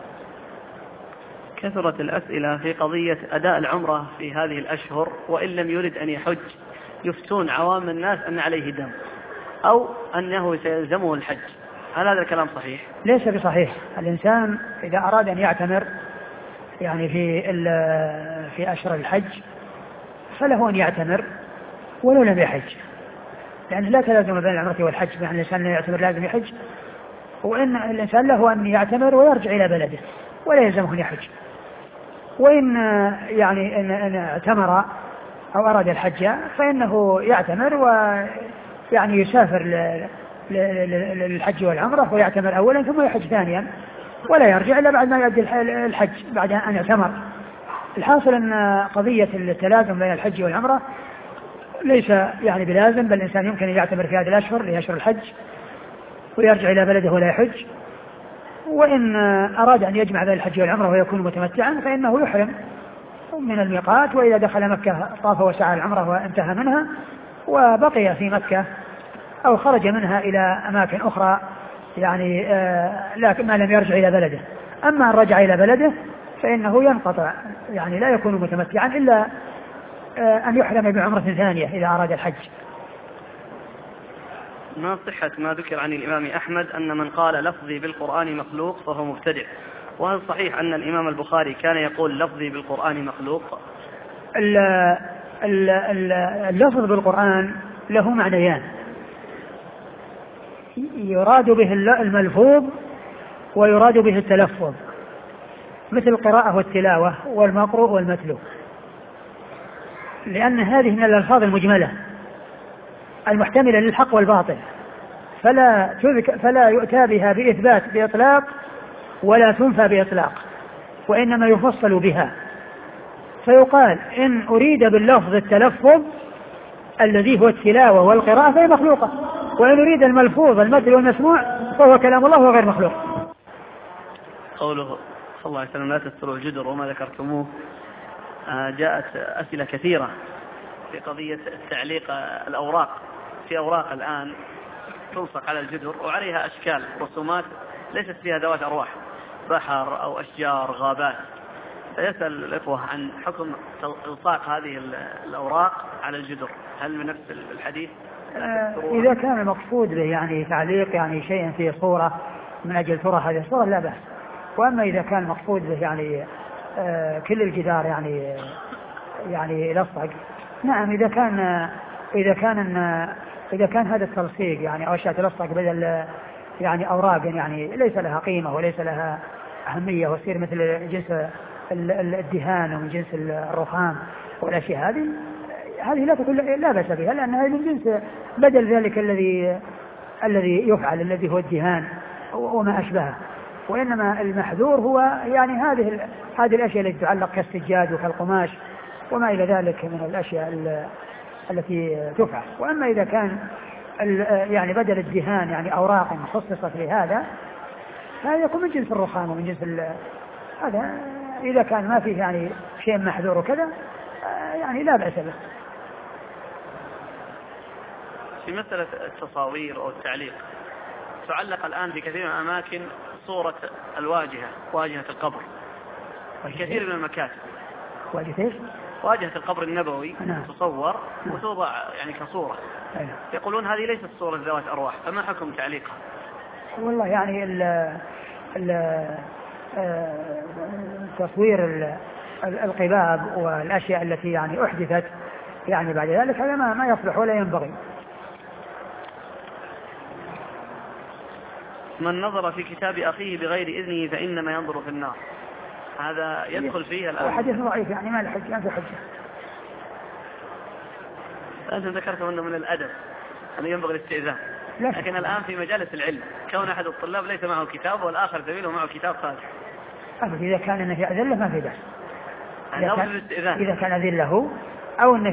كثرت الأسئلة في قضية أداء العمرة في هذه الأشهر، وإن لم يرد أن يحج يفتون عوام الناس أن عليه دم أو أنه سيلزمه الحج، هل هذا الكلام صحيح؟ ليس بصحيح. الإنسان إذا أراد أن يعتمر يعني في أشهر الحج فله أن يعتمر ولو لم يحج، لأنه لا تلازم بين العمرة والحج، يعني الإنسان لا يعتمر لازم يحج، وإن الإنسان له أن يعتمر ويرجع إلى بلده ولا يلزمه أن يحج. وإن يعني إن اعتمر أو أراد الحج فإنه يعتمر ويعني يسافر للحج والعمرة ويعتمر أولا ثم يحج ثانيا، ولا يرجع إلا بعد ما يؤدي الحج بعد أن يعتمر. الحاصل أن قضية التلازم بين الحج والعمرة ليس يعني بلازم، بل الإنسان يمكن أن يعتمر في هذه الأشهر لأشهر الحج ويرجع إلى بلده ولا يحج. وإن أراد أن يجمع بين الحج والعمرة ويكون متمتعا فإنه يحرم من الميقات، وإذا دخل مكة طاف وسعى العمرة وانتهى منها وبقي في مكة أو خرج منها إلى أماكن أخرى يعني لكن ما لم يرجع إلى بلده. أما أن رجع إلى بلده فإنه ينقطع، يعني لا يكون متمتعا إلا أن يحرم بعمرة ثانية إذا أراد الحج. ما صحة ما ذكر عن الإمام أحمد أن من قال لفظي بالقرآن مخلوق فهو مبتدع، وهل صحيح أن الإمام البخاري كان يقول لفظي بالقرآن مخلوق؟ اللفظ بالقرآن له معنيان، يراد به الملفوظ ويراد به التلفظ، مثل القراءة والتلاوة والمقروء والمتلو، لأن هذه من الألفاظ المجملة المحتملة للحق والباطل، فلا يؤتى بها بإثبات بإطلاق ولا تنفى بإطلاق، وإنما يفصل بها. فيقال إن أريد باللفظ التلفظ الذي هو التلاوة والقراءة فهي مخلوقة، وإن أريد الملفوظ المتل والمسموع فهو كلام الله وغير مخلوق. قوله صلى الله عليه وسلم لا تستروا الجدر وما ذكرتموه، جاءت أسئلة كثيرة في قضية تعليق الأوراق. في أوراق الآن تلصق على الجدر وعليها أشكال رسومات ليست فيها ذوات أرواح، بحر أو أشجار غابات. فيسأل الإخوة عن حكم إلصاق هذه الأوراق على الجدر، هل من نفس الحديث؟ إذا كان المقصود به يعني تعليق يعني شيء في صورة من أجل ترى هذه الصورة لا بأس. وأما إذا كان المقصود به يعني كل الجدار يعني يلصق، نعم. إذا كان هذا التلصيق يعني أو أشياء تلصق بدل يعني أوراق يعني ليس لها قيمة وليس لها أهمية وتصير مثل جنس الدهان ومن جنس الرخام والأشياء هذه لا بأس بها، لأن هذه من جنس بدل ذلك الذي يفعل الذي هو الدهان وما أشبهه. وإنما المحذور هو يعني هذه الأشياء التي تعلق كالسجاد وكالقماش وما إلى ذلك من الأشياء التي تفعل. وأما إذا كان يعني بدل الدهان يعني أوراق مخصصة لهذا، هذا يكون من جنس الرخام ومن جنس هذا. إذا كان ما فيه يعني شيء محذور وكذا يعني لا بأس به. في مسألة التصاوير أو التعليق، تعلق الآن في كثير من الأماكن صورة الواجهة، واجهة القبر في كثير من المكاتب. واجهة القبر النبوي تصور وتوضع يعني كصورة. يقولون هذه ليست صورة ذوات أرواح، فما حكم تعليقها؟ والله يعني تصوير القباب والأشياء التي يعني أحدثت يعني بعد ذلك هذا ما يصلح ولا ينبغي. من نظر في كتاب أخيه بغير إذنه فإنما ينظر في النار، هذا يدخل فيه الآن. حديث ضعيف يعني ما الحج أنت حجة. أنت ذكرت أنه من الأدب أنه ينبغي الاستئذان، لكن الآن في مجالس العلم كون أحد الطلاب ليس معه كتاب والآخر زميله معه كتاب خالص، إذا كان أنه يأذن له ما في بأس. إذا كان أذن له أو أنه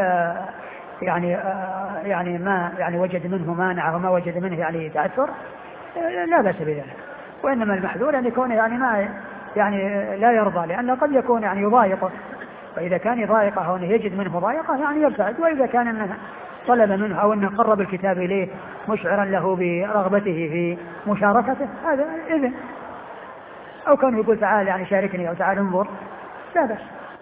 يعني ما يعني وجد منه مانع وما وجد منه يعني تعثر لا بأس بذلك. وإنما المحذور أن يكون يعني ما يعني لا يرضى، لأنه قد يكون يعني يضايقه، فإذا كان يضايقه وأنه يجد منه ضايقه يعني يبتعد. وإذا كان أنه طلب منه أو أنه قرب الكتاب إليه مشعرا له برغبته في مشاركته هذا إذن، أو كان يقول تعال يعني شاركني أو تعال انظر لا بأس.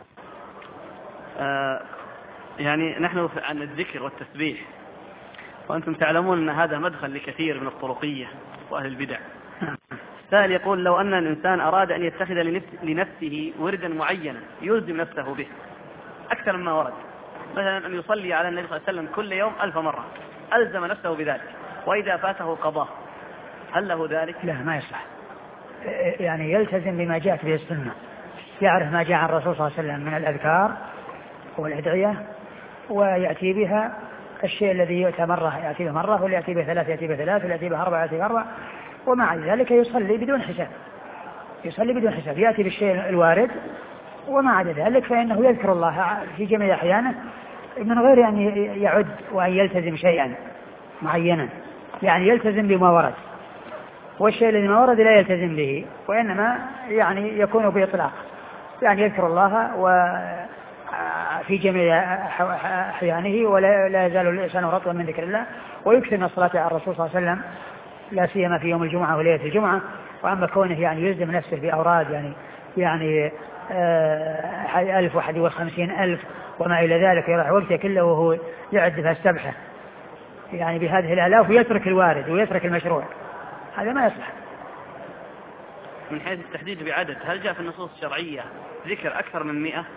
يعني نحن عن الذكر والتسبيح، وأنتم تعلمون أن هذا مدخل لكثير من الطرقية وأهل البدع. سائل يقول لو أن الإنسان أراد أن يتخذ لنفسه وردا معينا يلزم نفسه به أكثر مما ورد، مثلا أن يصلي على النبي صلى الله عليه وسلم كل يوم 1000 مرة، ألزم نفسه بذلك، وإذا فاته قضاه، هل له ذلك؟ لا ما يصح. يعني يلتزم بما جاءت به السنة، يعرف ما جاء عن الرسول صلى الله عليه وسلم من الأذكار والأدعية ويأتي بها. الشيء الذي يؤتى مرة يأتي به مرة، واللي يأتي به 3 يأتي به 3، واللي يأتي به 4 يأتي به 4، ومع ذلك يصلي بدون حساب. يأتي بالشيء الوارد، وما عدا ذلك فإنه يذكر الله في جميع أحيانه من غير أن يعد وأن يلتزم شيئا معينا، يعني يلتزم بما ورد، والشيء الذي ما ورد لا يلتزم به، وإنما يعني يكون بإطلاق، يعني يذكر الله في جميع أحيانه ولا يزال الإنسان رطبا من ذكر الله، ويكثر من الصلاة على الرسول صلى الله عليه وسلم لا سيما في يوم الجمعة وليلة الجمعة. وأما كونه يعني يلزم نفسه بأوراد يعني 1000 و51,000 وما إلى ذلك، يضع وقته كله وهو يعد بها السبحة يعني بهذه الآلاف ويترك الوارد ويترك المشروع، هذا ما يصلح. من حيث التحديد بعدد، هل جاء في النصوص الشرعية ذكر أكثر من 100؟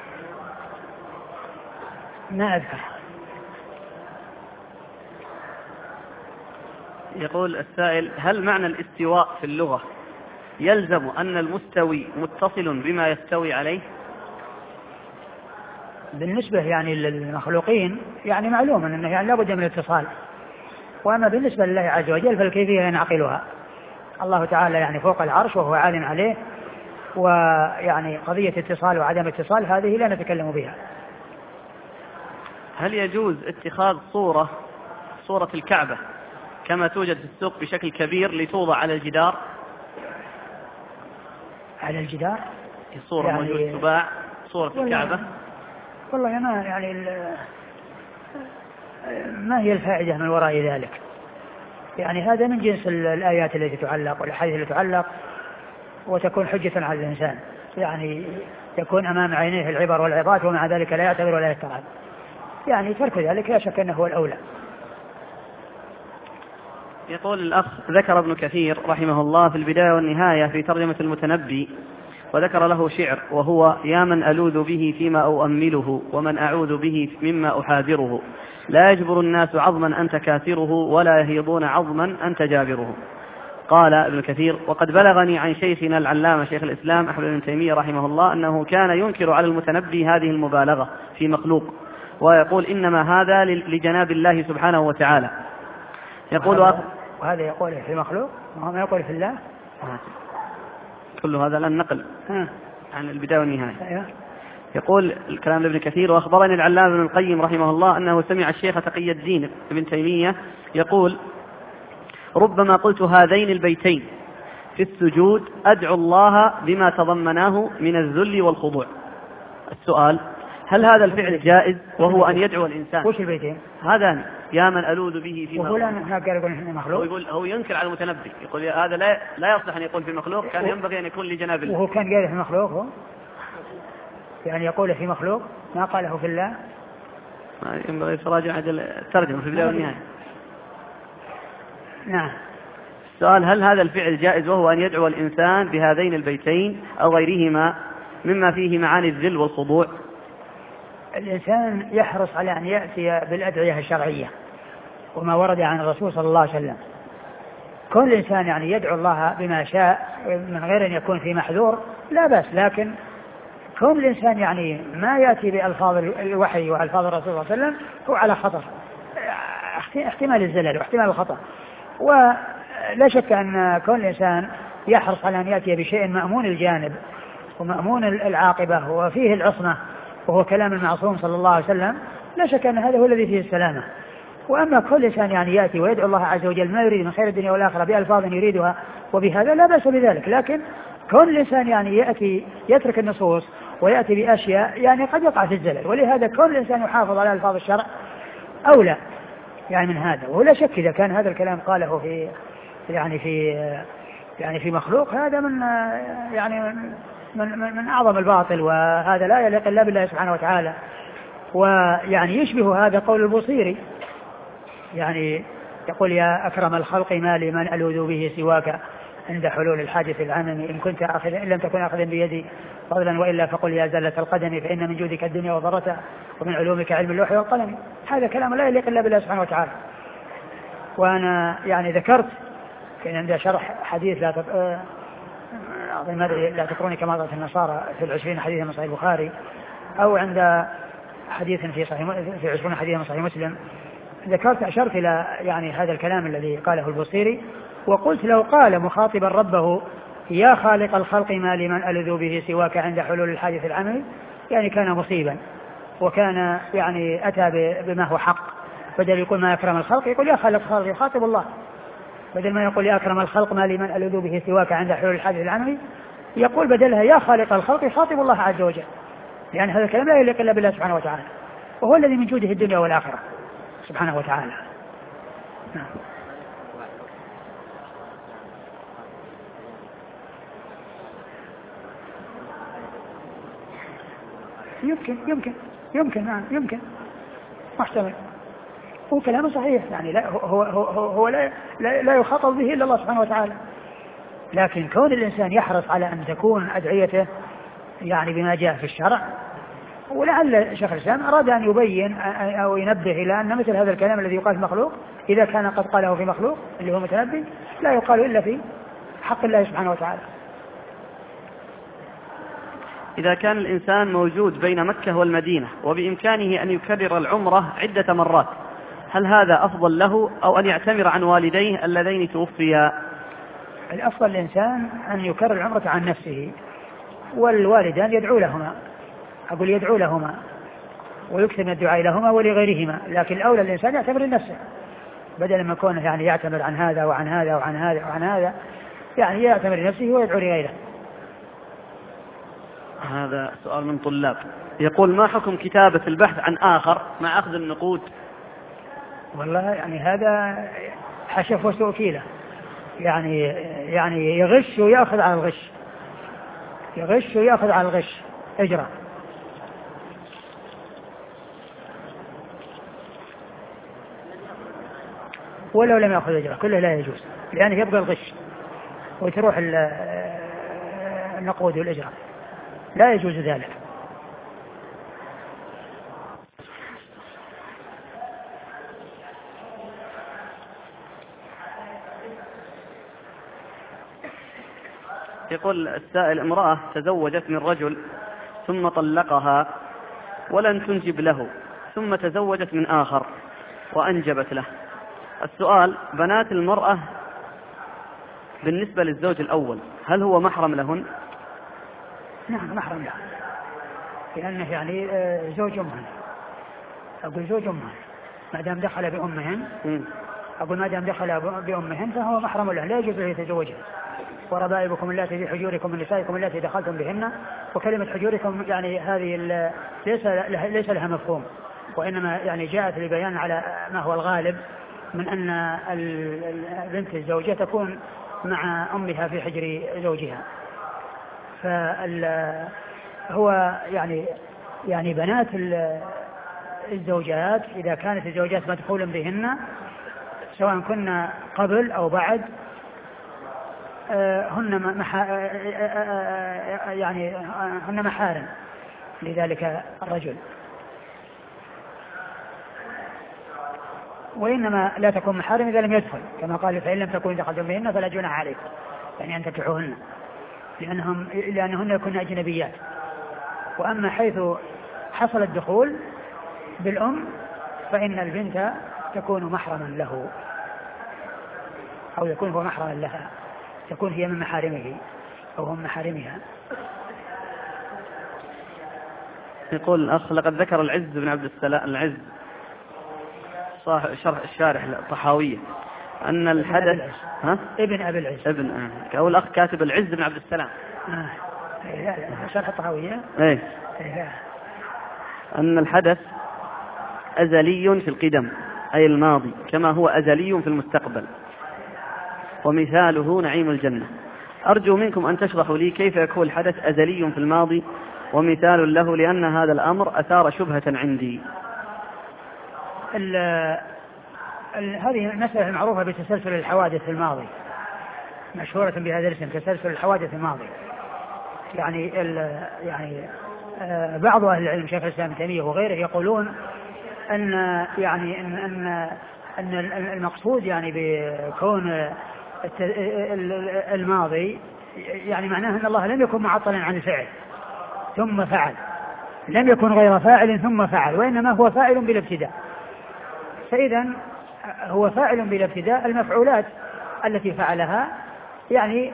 ما أذكر. يقول السائل هل معنى الاستواء في اللغة يلزم أن المستوي متصل بما يستوي عليه؟ بالنسبة يعني للمخلوقين يعني معلوم أنه يعني لابد من الاتصال، وأما بالنسبة لله عز وجل فالكيفية ينعقلها. الله تعالى يعني فوق العرش وهو عالم عليه، ويعني قضية اتصال وعدم اتصال هذه لا نتكلم بها. هل يجوز اتخاذ صورة الكعبة كما توجد في السوق بشكل كبير لتوضع على الجدار؟ على الجدار الصورة يعني موجود تباع صورة الكعبة. والله ما يعني ما هي الفائدة من وراء ذلك؟ يعني هذا من جنس الآيات التي تعلق والأحاديث التي تعلق وتكون حجة على الإنسان، يعني يكون أمام عينيه العبر والعظات ومع ذلك لا يعتبر ولا يستوعب، يعني ترك ذلك لا شك أنه هو الأولى. يقول الأخ: ذكر ابن كثير رحمه الله في البداية والنهاية في ترجمة المتنبي وذكر له شعر وهو: يا من ألوذ به فيما أؤمله ومن أعوذ به مما أحاذره، لا يجبر الناس عظما أنت كاسره ولا يهيضون عظما أنت جابره. قال ابن كثير: وقد بلغني عن شيخنا العلامة شيخ الإسلام أحمد بن تيمية رحمه الله أنه كان ينكر على المتنبي هذه المبالغة في مخلوق، ويقول إنما هذا لجناب الله سبحانه وتعالى. يقول وهذا يقول في مخلوق وما يقول في الله. كل هذا الآن نقل عن البداية والنهاية. يقول الكلام لابن كثير: وأخبرني العلامة ابن القيم رحمه الله أنه سمع الشيخ تقي الدين ابن تيمية يقول: ربما قلت هذين البيتين في السجود أدعو الله بما تضمناه من الذل والخضوع. السؤال: هل هذا الفعل جائز وهو أن يدعو الإنسان؟ وش البيتين؟ هذا يا من ألوذ به في مخلوق. هو ينكر على المتنبي، يقول هذا لا يصلح أن يقول في مخلوق، كان ينبغي أن يكون لجناب الله. وهو كان قاله في مخلوق، هو يعني يقول في مخلوق ما قاله في الله. ينبغي تراجع هذا الترجمة في البداية والنهاية. نعم. السؤال: هل هذا الفعل جائز وهو أن يدعو الإنسان بهذين البيتين أو غيرهما مما فيه معاني الذل والخضوع؟ الإنسان يحرص على أن يأتي بالأدعية الشرعية وما ورد عن الرسول صلى الله عليه وسلم. كل إنسان يعني يدعو الله بما شاء من غير أن يكون في محذور لا بأس، لكن كل الإنسان يعني ما يأتي بألفاظ الوحي وألفاظ الرسول صلى الله عليه وسلم هو على خطر، احتمال الزلل واحتمال الخطأ. ولا شك أن كل إنسان يحرص على أن يأتي بشيء مأمون الجانب ومأمون العاقبة وفيه العصمة، وهو كلام المعصوم صلى الله عليه وسلم. لا شك أن هذا هو الذي فيه السلامة. وأما كل إنسان يعني يأتي ويدعو الله عز وجل ما يريد من خير الدنيا والآخرة بألفاظ يريدها وبهذا لا بأس بذلك، لكن كل إنسان يعني يأتي يترك النصوص ويأتي بأشياء يعني قد يقع في الزلل، ولهذا كل إنسان يحافظ على ألفاظ الشرع أولى يعني من هذا. ولا شك إذا كان هذا الكلام قاله في مخلوق، هذا من أعظم الباطل، وهذا لا يليق إلا بالله سبحانه وتعالى. ويعني يشبه هذا قول البوصيري، يعني يقول: يا أكرم الخلق ما لي من ألوذ به سواك عند حلول الحادث العمم، إن لم تكن أخذا بيدي فضلا وإلا فقل يا زلة القدم، فإن من جودك الدنيا وضرتها ومن علومك علم اللوح والقلم. هذا كلام لا يليق إلا بالله سبحانه وتعالى. وأنا يعني ذكرت كان عند شرح حديث لا تطروني كما طرت النصارى في 20 حديثا من صحيح البخاري، أو عند حديث في 20 حديثا من صحيح مسلم، ذكرت أشرت إلى يعني هذا الكلام الذي قاله البوصيري، وقلت: لو قال مخاطبا ربه يا خالق الخلق ما لمن ألذ به سواك عند حلول الحادث العمل، يعني كان مصيبا، وكان يعني أتى بما هو حق. بدل يقول ما أكرم الخلق يقول يا خالق الخلق، يخاطب الله. بدل ما يقول يا أكرم الخلق ما لمن ألذ به سواك عند حلول الحادث العمل، يقول بدلها يا خالق الخلق، يخاطب الله عز وجل. يعني هذا الكلام لا يليق إلا بالله سبحانه وتعالى، وهو الذي من جوده الدنيا والآخرة سبحانه وتعالى. نعم. يمكن محتمل، هو كلام صحيح، يعني لا هو لا يخاطب به إلا الله سبحانه وتعالى. لكن كون الإنسان يحرص على أن تكون أدعيته يعني بما جاء في الشرع، ولعل شيخ الإسلام أراد أن يبين أو ينبه إلى أن مثل هذا الكلام الذي يقال في مخلوق إذا كان قد قاله في مخلوق اللي هو متنبي لا يقال إلا في حق الله سبحانه وتعالى. إذا كان الإنسان موجود بين مكة والمدينة وبإمكانه أن يكرر العمرة عدة مرات، هل هذا أفضل له أو أن يعتمر عن والديه اللذين توفيا؟ الأفضل الإنسان أن يكرر العمرة عن نفسه، والوالدان يدعو لهما ويكثر من الدعاء لهما ولغيرهما، لكن الأولى الإنسان يعتمر لنفسه بدل ما يكون يعني يعتمر عن هذا وعن هذا وعن هذا وعن هذا، يعني يعتمر لنفسه ويدعو لغيره. هذا سؤال من طلاب، يقول: ما حكم كتابة البحث عن آخر مع أخذ النقود؟ والله يعني هذا حشف وسوء كيلة، يعني يغش ويأخذ على الغش، يغش ويأخذ على الغش أجرة. ولو لم يأخذ أجرة كله لا يجوز، لأنه يبقى الغش وتروح النقود والأجرة، لا يجوز ذلك. يقول السائل: امرأة تزوجت من رجل ثم طلقها ولن تنجب له، ثم تزوجت من آخر وأنجبت له. السؤال: بنات المرأة بالنسبة للزوج الأول هل هو محرم لهن؟ نعم محرم لهن، لأنه يعني زوج أمهن. أقول زوج أمهن ما دام دخل بأمهن، أقول ما دام دخل بأمهن فهو محرم له، لا يجوز له يتزوجها. وربائبكم اللاتي في حجوركم من نسائكم اللاتي دخلتم بهن. وكلمة حجوركم يعني هذه ليس لها مفهوم، وإنما يعني جاءت لبيان على ما هو الغالب من أن البنت الزوجة تكون مع أمها في حجر زوجها. فهو يعني بنات الزوجات إذا كانت الزوجات مدخول بهن سواء كنا قبل أو بعد هن محارم لذلك الرجل، وإنما لا تكون محارم إذا لم يدخل، كما قال: فإن لم تكونوا دخلتم بهن فلا جناح عليكم، يعني أن تنكحوهن لأنهن يكون أجنبيات. وأما حيث حصل الدخول بالأم فإن البنت تكون محرما له، أو يكون هو محرما لها، تكون هي من محارمه أو هم محارمها. يقول الأخ: لقد ذكر العز بن عبد السلام، العز صاحب شرح الشارح الطحاوية، أن الحدث ابن أبي العز أو الأخ كاتب العز بن عبد السلام شرح الطحاوية أن الحدث أزلي في القدم أي الماضي، كما هو أزلي في المستقبل، ومثاله نعيم الجنة. أرجو منكم أن تشرحوا لي كيف يكون الحدث أزلي في الماضي ومثال له، لأن هذا الأمر أثار شبهة عندي. هذه المسألة المعروفة بتسلسل الحوادث في الماضي، مشهورة بهذا الاسم، تسلسل الحوادث في الماضي. يعني بعض أهل العلم شيخ الإسلام ابن تيمية وغيره يقولون أن المقصود يعني بكون الماضي يعني معناه أن الله لم يكن معطلا عن الفعل ثم فعل، لم يكن غير فاعل ثم فعل، وإنما هو فاعل بلا ابتداء. فإذا هو فاعل بلا ابتداء، المفعولات التي فعلها يعني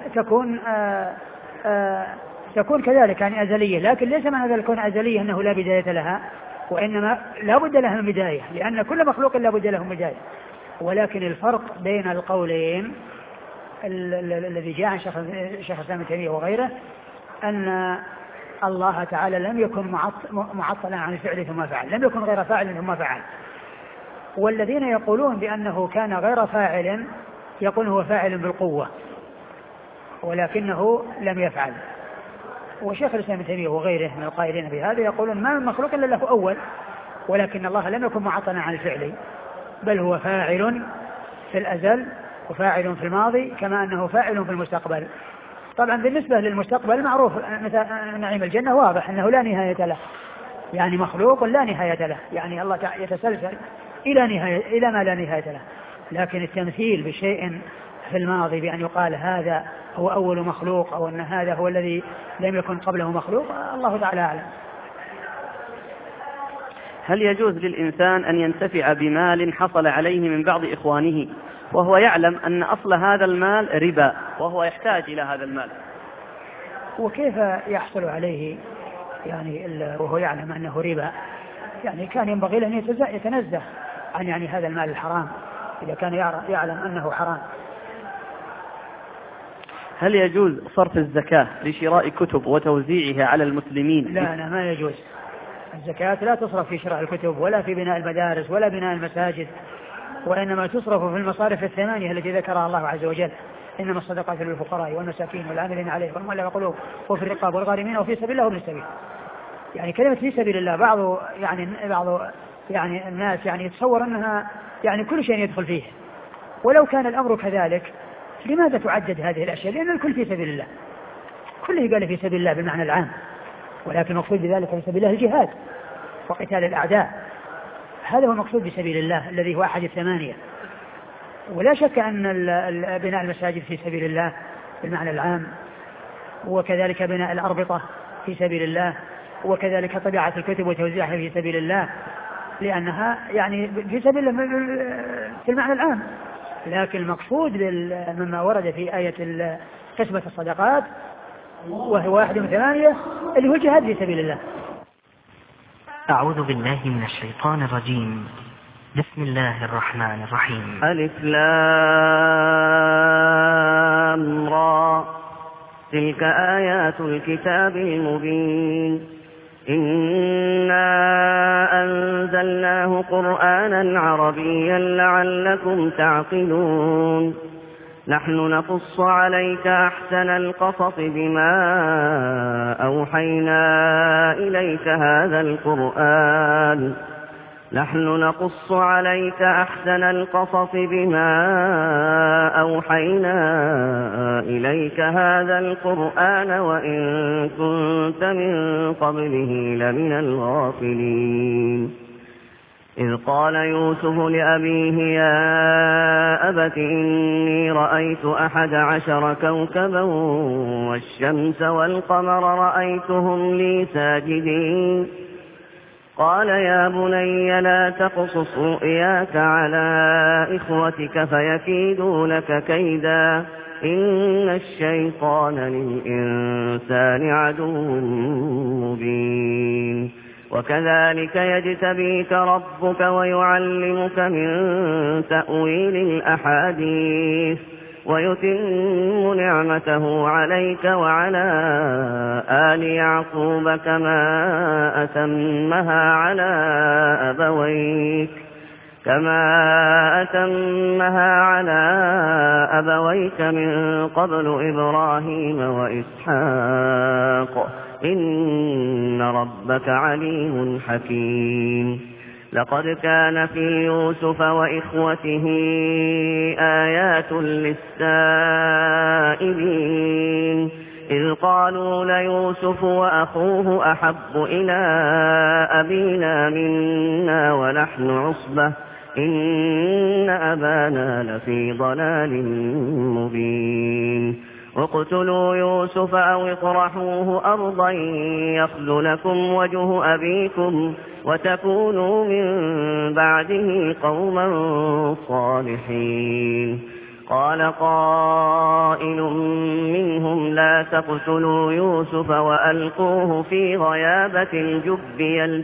تكون كذلك يعني أزلية، لكن ليس معنى ذلك كون أزلية أنه لا بداية لها، وإنما لا بد لها من بداية، لأن كل مخلوق لا بد له من بداية. ولكن الفرق بين القولين الذي جاء عن شيخ الإسلام ابن تيمية وغيره أن الله تعالى لم يكن معطلا عن الفعل ثم فعل، لم يكن غير فاعل ثم فعل. والذين يقولون بأنه كان غير فاعل يقول هو فاعل بالقوة ولكنه لم يفعل. وشيخ الإسلام ابن تيمية وغيره من القائلين بهذا يقولون ما من مخلوق إلا له أول، ولكن الله لم يكن معطلا عن الفعل، بل هو فاعل في الأزل وفاعل في الماضي كما أنه فاعل في المستقبل. طبعا بالنسبة للمستقبل معروف مثل نعيم الجنة واضح أنه لا نهاية له، يعني مخلوق لا نهاية له، يعني الله يتسلسل إلى ما لا نهاية له. لكن التمثيل بشيء في الماضي بأن يقال هذا هو أول مخلوق أو أن هذا هو الذي لم يكن قبله مخلوق، الله تعالى أعلم. هل يجوز للإنسان أن ينتفع بمال حصل عليه من بعض إخوانه وهو يعلم أن أصل هذا المال ربا وهو يحتاج إلى هذا المال؟ وكيف يحصل عليه يعني وهو يعلم أنه ربا؟ يعني كان ينبغي له أن يتنزه عن يعني هذا المال الحرام إذا كان يعلم أنه حرام. هل يجوز صرف الزكاة لشراء كتب وتوزيعها على المسلمين؟ لا ما يجوز. الزكاة لا تصرف في شراء الكتب ولا في بناء المدارس ولا بناء المساجد، وإنما تصرف في المصارف الثمانية التي ذكرها الله عز وجل: إنما الصدقات للفقراء والمساكين والعاملين عليه والمؤلفة قلوبهم وفي الرقاب والغارمين وفي سبيل الله وابن السبيل. يعني كلمة في سبيل الله بعض الناس يتصور أنها كل شيء يدخل فيه، ولو كان الأمر كذلك لماذا تعدد هذه الأشياء؟ لأن الكل في سبيل الله، كله قال في سبيل الله بالمعنى العام، ولكن المقصود بذلك في سبيل الله الجهاد وقتال الأعداء، هذا هو المقصود بسبيل الله الذي هو أحد الثمانية. ولا شك أن بناء المساجد في سبيل الله بالمعنى العام، وكذلك بناء الأربطة في سبيل الله، وكذلك طباعة الكتب وتوزيعها في سبيل الله، لأنها في سبيل الله في المعنى العام. لكن المقصود مما ورد في آية قسمة الصدقات وهو 1 من 8 اللي هو الجهاد في سبيل الله. أعوذ بالله من الشيطان الرجيم. بسم الله الرحمن الرحيم. ألف لام را تلك آيات الكتاب المبين إنا أنزلناه قرآنا عربيا لعلكم تعقلون نحن نقص عليك أحسن القصص بما أوحينا إليك هذا القرآن وإن كنت من قبله لمن الغافلين إذ قال يوسف لأبيه يا أبت إني رأيت 11 كوكبا والشمس والقمر رأيتهم لي ساجدين قال يا بني لا تقصص رؤياك على إخوتك فيكيدوا لك كيدا إن الشيطان للإنسان عدو مبين وكذلك يجتبيك ربك ويعلمك من تأويل الأحاديث ويتم نعمته عليك وعلى آل يعقوب كما أتمها على أبويك من قبل إبراهيم وإسحاق إن ربك عليم حكيم لقد كان في يوسف وإخوته آيات للسائلين إذ قالوا ليوسف وأخوه أحب إلى أبينا منا ونحن عصبة إن أبانا لفي ضلال مبين اقتلوا يوسف أو اطرحوه أرضا يخل لكم وجه أبيكم وتكونوا من بعده قوما صالحين قال قائل منهم لا تقتلوا يوسف وألقوه في غيابة الجب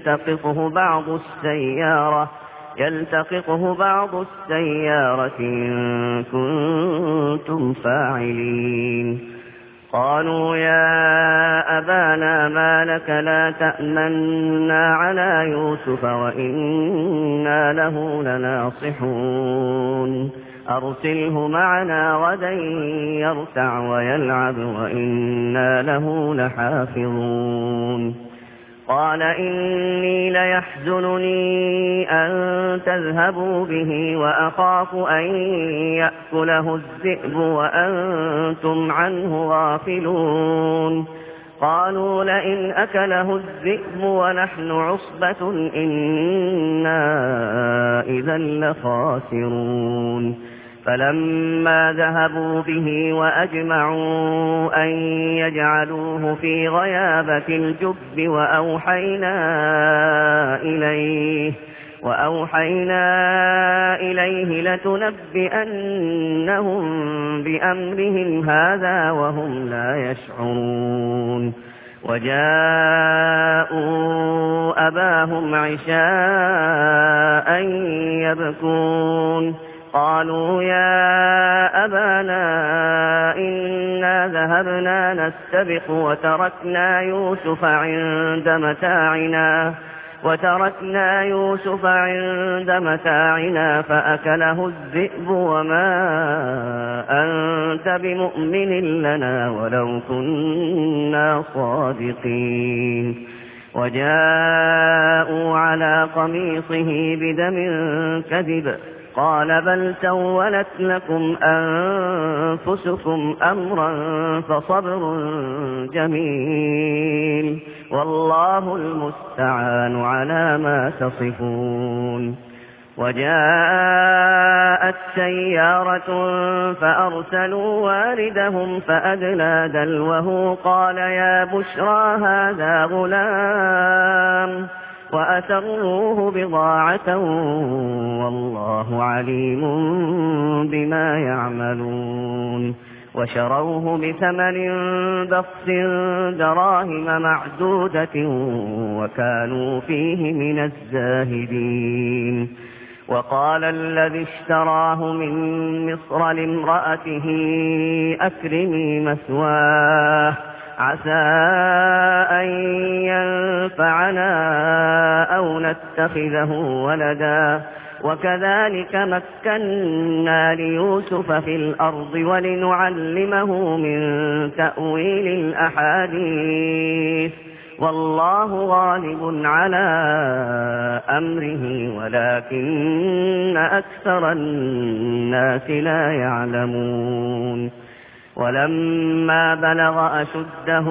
يلتقطه بعض السيارة إن كنتم فاعلين قالوا يا أبانا ما لك لا تأمنا على يوسف وإنا له لناصحون أرسله معنا غدا يرتع ويلعب وإنا له لحافظون قال إني ليحزنني أن تذهبوا به وأخاف أن يأكله الذئب وأنتم عنه غافلون قالوا لئن أكله الذئب ونحن عصبة إنا إذا لخاسرون فلما ذهبوا به وأجمعوا أن يجعلوه في غيابة الجب وأوحينا إليه لتنبئنهم بأمرهم هذا وهم لا يشعرون وجاءوا أباهم عشاء يبكون قالوا يا أبانا إنا ذهبنا نستبق وتركنا يوسف عند متاعنا فأكله الذئب وما أنت بمؤمن لنا ولو كنا صادقين. وجاءوا على قميصه بدم كذب قال بل سولت لكم أنفسكم أمرا فصبر جميل والله المستعان على ما تصفون. وجاءت سيارة فأرسلوا واردهم فأدلى دلوه قال يا بشرى هذا غلام وأسروه بضاعة والله عليم بما يعملون. وشروه بثمن بخس دراهم معدودة وكانوا فيه من الزاهدين. وقال الذي اشتراه من مصر لامرأته أكرمي مثواه عسى أن ينفعنا أو نتخذه ولدا وكذلك مكنا ليوسف في الأرض ولنعلمه من تأويل الأحاديث والله غالب على أمره ولكن أكثر الناس لا يعلمون. ولما بلغ أشده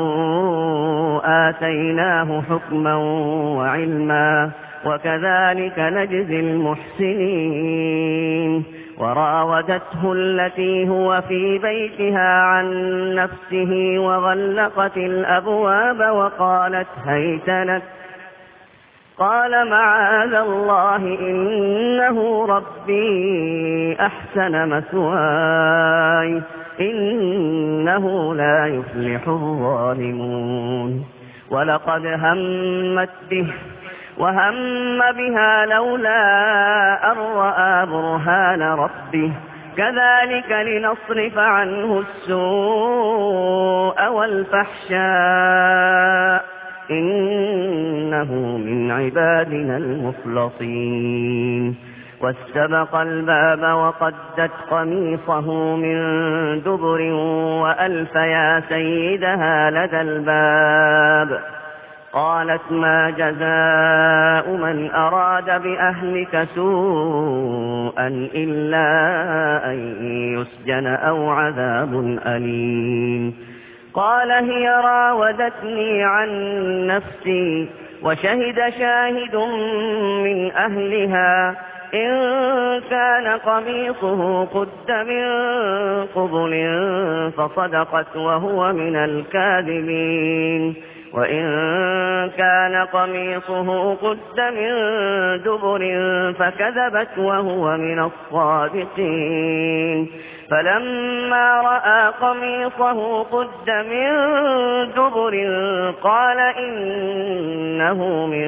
آتيناه حكما وعلما وكذلك نجزي المحسنين. وراودته التي هو في بيتها عن نفسه وغلقت الأبواب وقالت هيت لك قال معاذ الله إنه ربي أحسن مثواي إنه لا يفلح الظالمون. ولقد همت به وهم بها لولا أن رأى برهان ربه كذلك لنصرف عنه السوء والفحشاء إنه من عبادنا المخلصين. واستبق الباب وقدت قميصه من دبر وألف يا سيدها لدى الباب قالت ما جزاء من أراد بأهلك سوءا إلا أن يسجن أو عذاب أليم. قال هي راودتني عن نفسي وشهد شاهد من أهلها إن كان قميصه قد من قبل فصدقت وهو من الكاذبين وإن كان قميصه قد من دبر فكذبت وهو من الصادقين. فلما رأى قميصه قد من دبر قال إنه من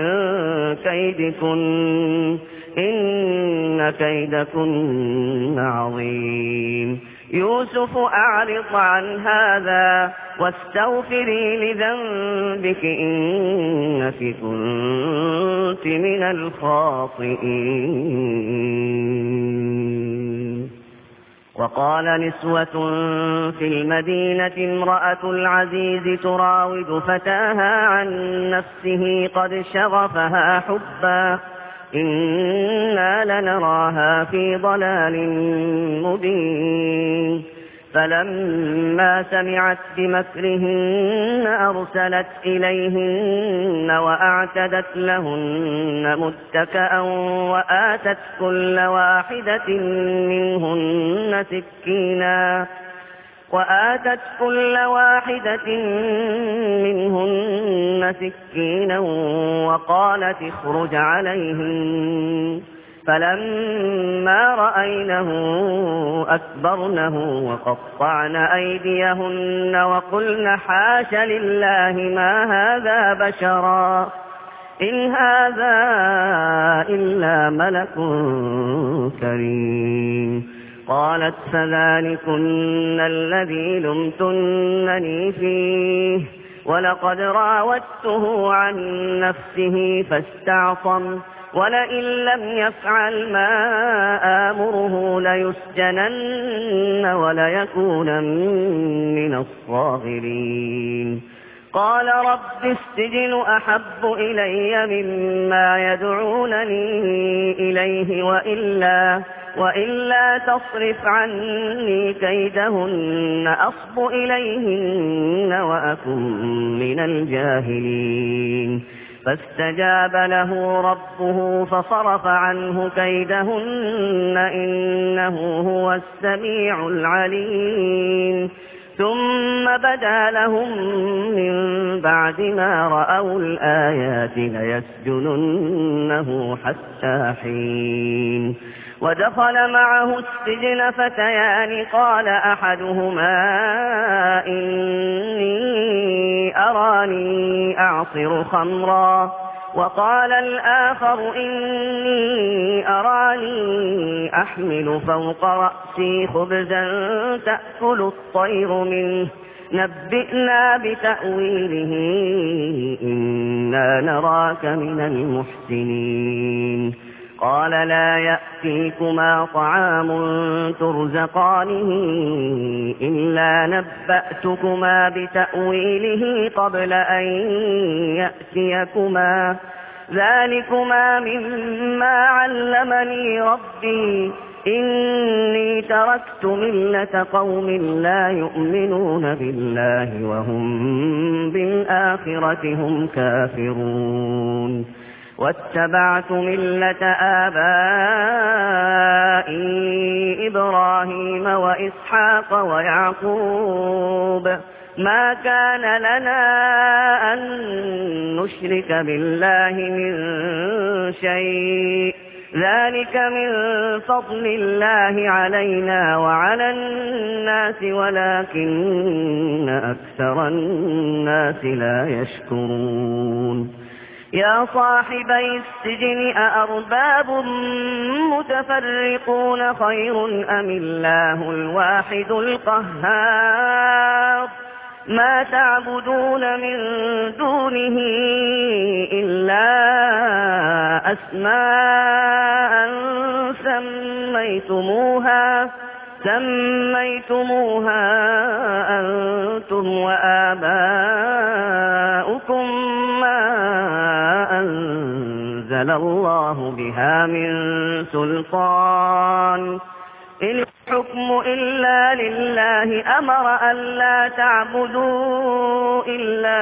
كيدكن إن كيدكن عظيم. يوسف أعرض عن هذا واستغفري لذنبك إنك كنت من الخاطئين. وقال نسوة في المدينة امرأة العزيز تراود فتاها عن نفسه قد شغفها حبا إنا لنراها في ضلال مبين. فلما سمعت بمكرهن أرسلت إليهن وأعتدت لهن متكأ وآتت كل واحدة منهن سكينا وقالت اخرج عليهن. فلما رأينه أكبرنه وقطعن أيديهن وقلن حاش لله ما هذا بشرا إن هذا إلا ملك كريم. قالت فذلكن الذي لمتنني فيه ولقد راودته عن نفسه فاستعصم ولئن لم يفعل ما آمره ليسجنن وليكونن من الصاغرين. قال رب السجن أحب إلي مما يدعونني إليه وإلا تصرف عني كيدهن أصب إليهن وأكن من الجاهلين. فاستجاب له ربه فصرف عنه كيدهن إنه هو السميع العليم. ثم بدا لهم من بعد ما رأوا الآيات ليسجننه حتى حين. ودخل معه السجن فتيان قال أحدهما إني أراني أعصر خمرا وقال الآخر إني أراني أحمل فوق رأسي خبزا تأكل الطير منه نبئنا بتأويله إنا نراك من المحسنين. قال لا يأتيكما طعام ترزقانه إلا نبأتكما بتأويله قبل أن يأتيكما ذلكما مما علمني ربي إني تركت ملة قوم لا يؤمنون بالله وهم بالآخرة هم كافرون. واتبعت ملة آبائي إبراهيم وإسحاق ويعقوب ما كان لنا أن نشرك بالله من شيء ذلك من فضل الله علينا وعلى الناس ولكن أكثر الناس لا يشكرون. يا صاحبي السجن أأرباب متفرقون خير أم الله الواحد القهار. ما تعبدون من دونه إلا أسماء سميتموها أنتم وآباؤكم ما أنزل الله بها من سلطان إن الحكم إلا لله أمر ألا تعبدوا إلا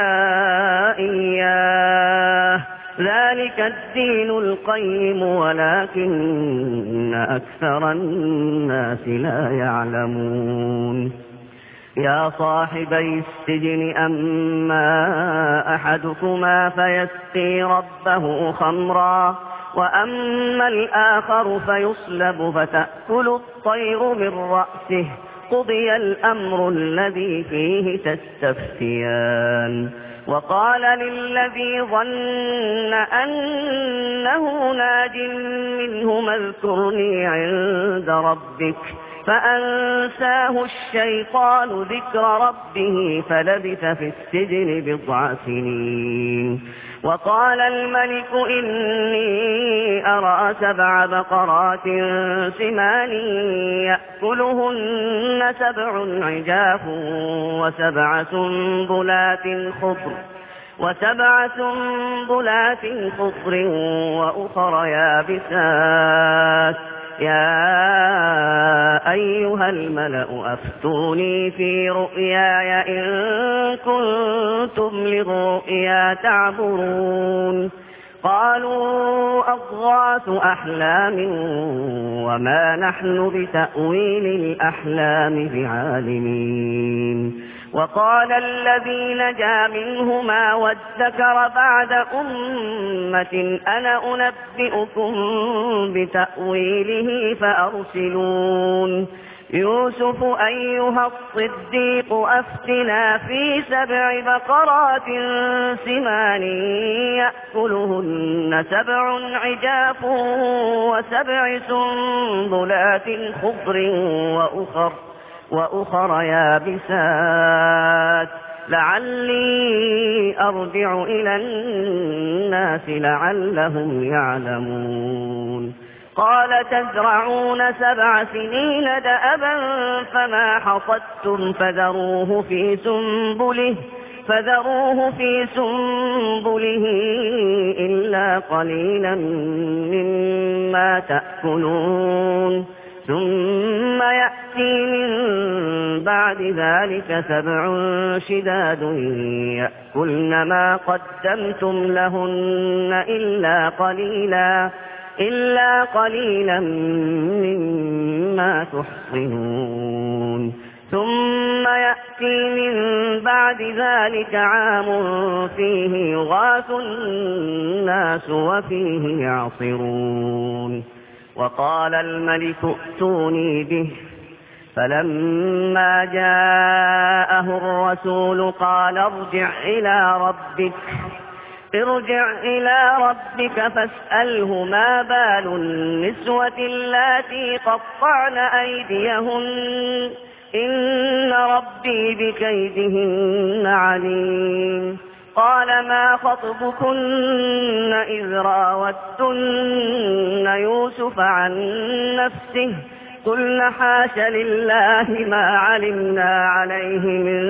إياه ذلك الدين القيم ولكن أكثر الناس لا يعلمون. يا صاحبي السجن أما أحدكما فيسقي ربه خمرا وأما الآخر فيصلب فتأكل الطير من رأسه قضي الأمر الذي فيه تستفتيان. وقال للذي ظن أنه ناج منهما اذكرني عند ربك فأنساه الشيطان ذكر ربه فلبث في السجن بضع سنين. وقال الملك إني أرى 7 بقرات سمان يأكلهن 7 عجاف وسبع سنبلات خضر وأخر يابسات يا أيها الملأ أفتوني في رؤياي إن كنتم للرؤيا تعبرون. قالوا أضغاث أحلام وما نحن بتأويل الأحلام بعالمين. وقال الذي نجا منهما وادكر بعد أمة أنا أنبئكم بتأويله فأرسلون. يوسف أيها الصديق أفتنا في 7 بقرات سمان يأكلهن 7 عجاف و7 سنبلات خضر وأخر يابسات لعلي أرجع إلى الناس لعلهم يعلمون قال تزرعون 7 سنين دأبا فما حصدتم فذروه في سنبله إلا قليلا مما تأكلون ثم يأتي من بعد ذلك 7 شداد يأكلن ما قدمتم لهن إلا قليلا مما تحصنون ثم يأتي من بعد ذلك عام فيه يغاث الناس وفيه يعصرون وقال الملك ائتوني به فلما جاءه الرسول قال ارجع إلى ربك فاسأله ما بال النسوة اللاتي قطعن أيديهن إن ربي بكيدهن عليم قال ما خطبكن إذ راوتن يوسف عن نفسه قلن حاش لله ما علمنا عليه من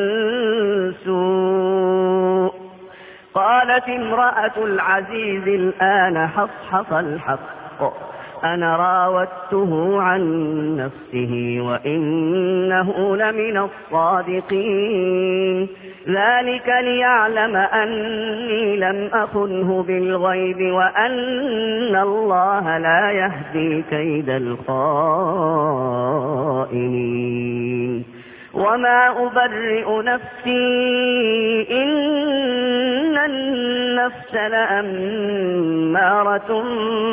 سوء قالت امرأة العزيز الآن حصحص الحق أنا راودته عن نفسه وإنه لمن الصادقين ذلك ليعلم أني لم أخنه بالغيب وأن الله لا يهدي كيد الخائنين وما أبرئ نفسي إن النفس لأمارة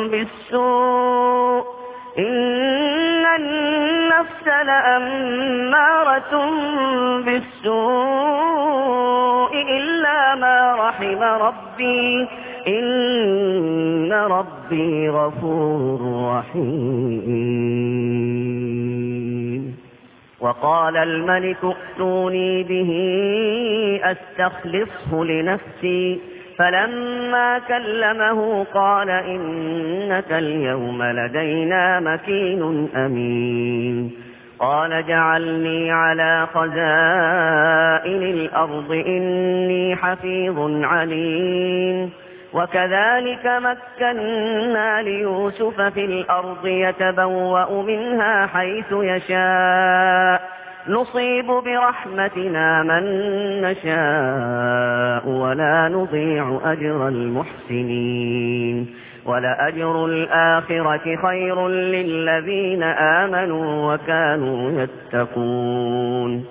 بالسوء إلا ما رحم ربي إن ربي غفور رحيم وقال الملك ائتوني به أستخلصه لنفسي فلما كلمه قال إنك اليوم لدينا مكين أمين قال اجعلني على خزائن الأرض إني حفيظ عليم وكذلك مكنا ليوسف في الأرض يتبوأ منها حيث يشاء نصيب برحمتنا من نشاء ولا نضيع أجر المحسنين ولأجر الآخرة خير للذين آمنوا وكانوا يتقون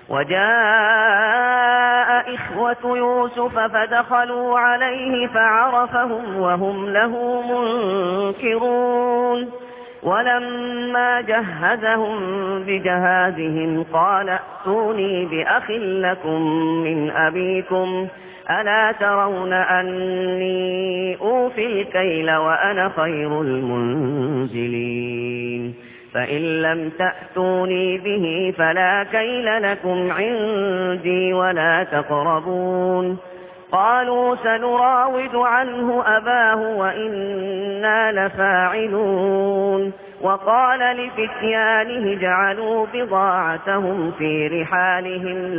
وجاء إخوة يوسف فدخلوا عليه فعرفهم وهم له منكرون ولما جهزهم بجهازهم قال ائتوني بأخ لكم من أبيكم ألا ترون أني أوفي الكيل وأنا خير المنزلين فإن لم تأتوني به فلا كيل لكم عندي ولا تقربون قالوا سنراود عنه أباه وإنا لفاعلون وقال لفتيانه جعلوا بضاعتهم في رحالهم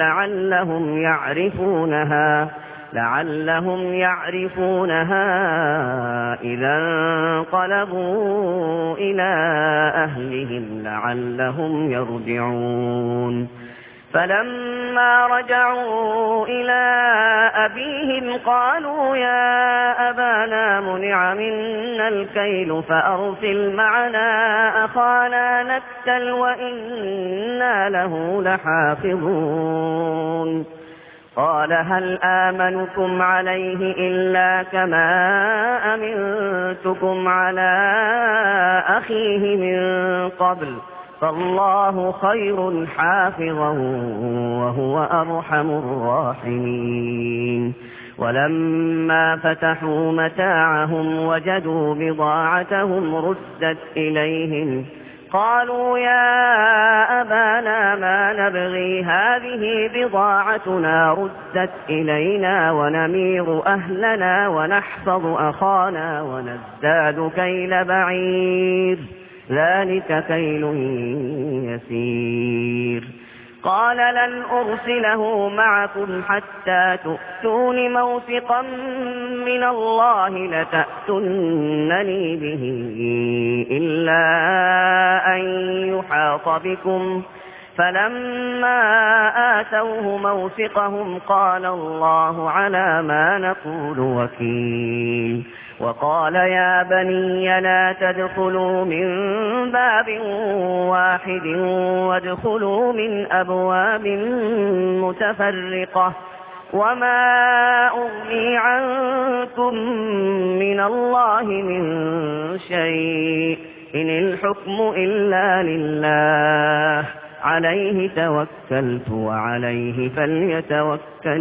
لعلهم يعرفونها إذا انقلبوا إلى أهلهم لعلهم يرجعون فلما رجعوا إلى أبيهم قالوا يا أبانا منع منا الكيل فأرسل معنا أخانا نكتل وإنا له لحافظون قال هل آمنكم عليه إلا كما أمنتكم على أخيه من قبل فالله خير حافظا وهو أرحم الراحمين. ولما فتحوا متاعهم وجدوا بضاعتهم ردت إليهم قالوا يا أبانا ما نبغي هذه بضاعتنا ردت إلينا ونمير أهلنا ونحفظ أخانا ونزداد كيل بعير ذلك كيل يسير. قال لن أرسله معكم حتى تؤتون موثقا من الله لتأتونني به إلا أن يحاط بكم. فلما آتوه موثقهم قال الله على ما نقول وكيل. وقال يا بني لا تدخلوا من باب واحد وادخلوا من أبواب متفرقة وما أغني عنكم من الله من شيء إن الحكم إلا لله عليه توكلت وعليه فليتوكل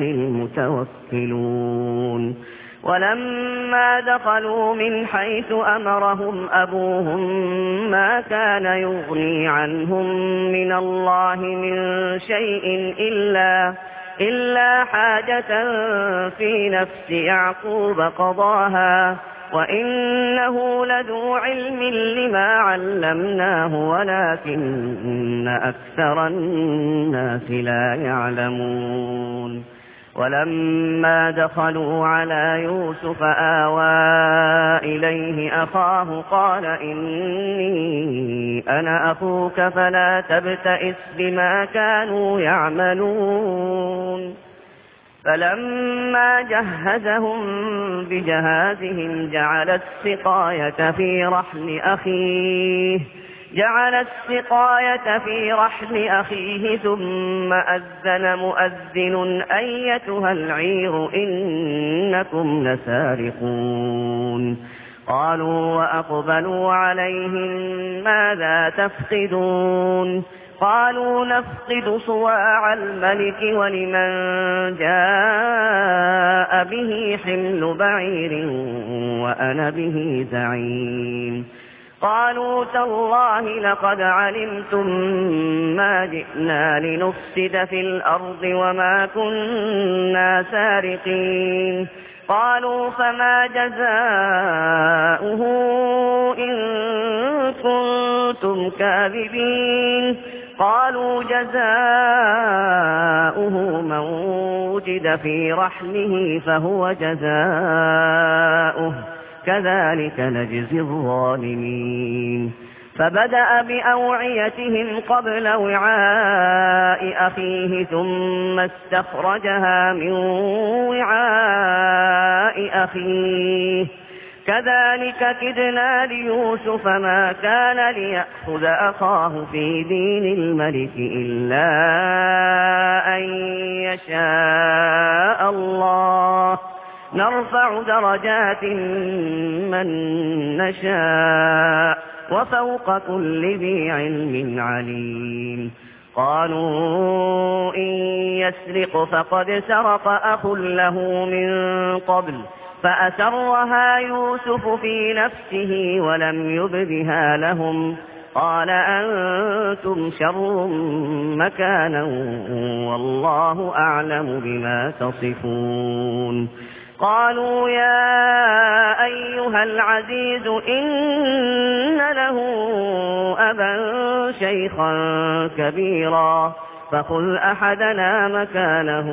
المتوكلون. ولما دخلوا من حيث أمرهم أبوهم ما كان يغني عنهم من الله من شيء إلا حاجة في نفس يعقوب قضاها وإنه لذو علم لما علمناه ولكن أكثر الناس لا يعلمون. ولما دخلوا على يوسف آوى إليه أخاه قال إني أنا أخوك فلا تبتئس بما كانوا يعملون. فلما جهزهم بجهازهم جعل السقاية في رحل أخيه ثم أذن مؤذن أيتها العير إنكم لسارقون. قالوا وأقبلوا عليهم ماذا تفقدون؟ قالوا نفقد صواع الملك ولمن جاء به حمل بعير وأنا به زعيم. قالوا تالله لقد علمتم ما جئنا لنفسد في الأرض وما كنا سارقين. قالوا فما جزاؤه إن كنتم كاذبين؟ قالوا جزاؤه من وجد في رحله فهو جزاؤه كذلك نجزي الظالمين. فبدأ بأوعيتهم قبل وعاء أخيه ثم استخرجها من وعاء أخيه كذلك كدنا ليوسف ما كان ليأخذ أخاه في دين الملك إلا أن يشاء الله نرفع درجات من نشاء وفوق كل ذي علم عليم. قالوا إن يسرق فقد سرق أخ له من قبل فأسرها يوسف في نفسه ولم يبدها لهم. قال أنتم شر مكانا والله أعلم بما تصفون. قالوا يا أيها العزيز إن له أبا شيخا كبيرا فخذ أحدنا مكانه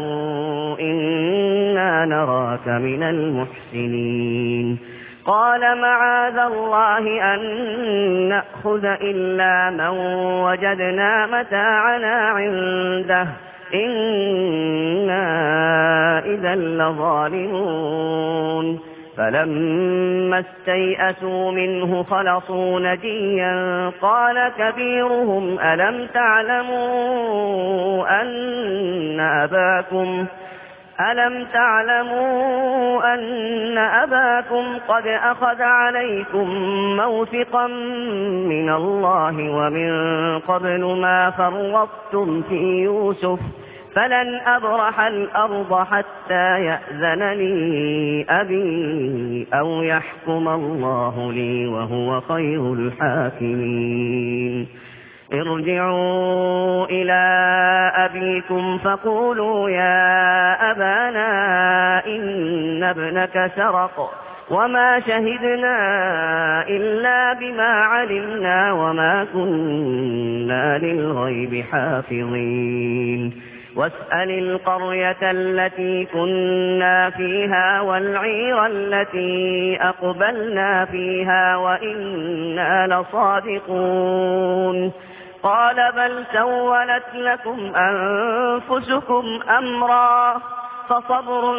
إنا نراك من المحسنين. قال معاذ الله أن نأخذ إلا من وجدنا متاعنا عنده إنا إذا لظالمون. فلما استيئسوا منه خلصوا نجيا قال كبيرهم ألم تعلموا ألم تعلموا أن أباكم قد أخذ عليكم موثقا من الله ومن قبل ما فرطتم في يوسف فلن أبرح الأرض حتى يأذن لي أبي أو يحكم الله لي وهو خير الحاكمين ارجعوا إلى أبيكم فقولوا يا أبانا إن ابنك سرق وما شهدنا إلا بما علمنا وما كنا للغيب حافظين واسأل القرية التي كنا فيها والعير التي أقبلنا فيها وإنا لصادقون قال بل سولت لكم أنفسكم أمرا فصبر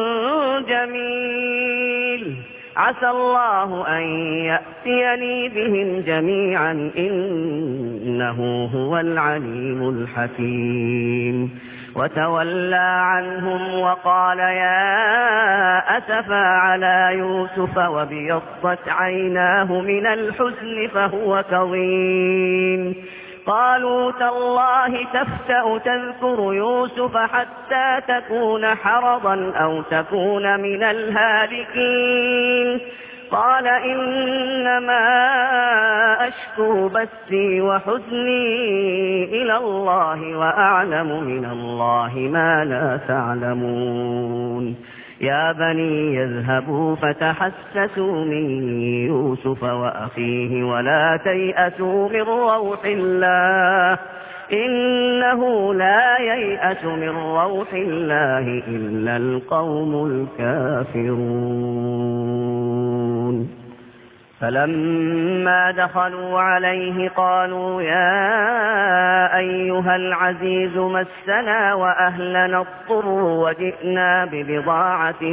جميل عسى الله أن يأتيني بهم جميعا إنه هو العليم الحكيم وتولى عنهم وقال يا أسفا على يوسف وابيضت عيناه من الحزن فهو كظيم قالوا تالله تفتأ تذكر يوسف حتى تكون حرضا أو تكون من الهالكين قال إنما أشكو بثي وحزني إلى الله وأعلم من الله ما لا تعلمون يا بني يذهبوا فتحسسوا من يوسف وأخيه ولا تيأسوا من روح الله إنه لا ييأس من روح الله إلا القوم الكافرون فلما دخلوا عليه قالوا يا أيها العزيز مسنا وأهلنا الضر وجئنا ببضاعة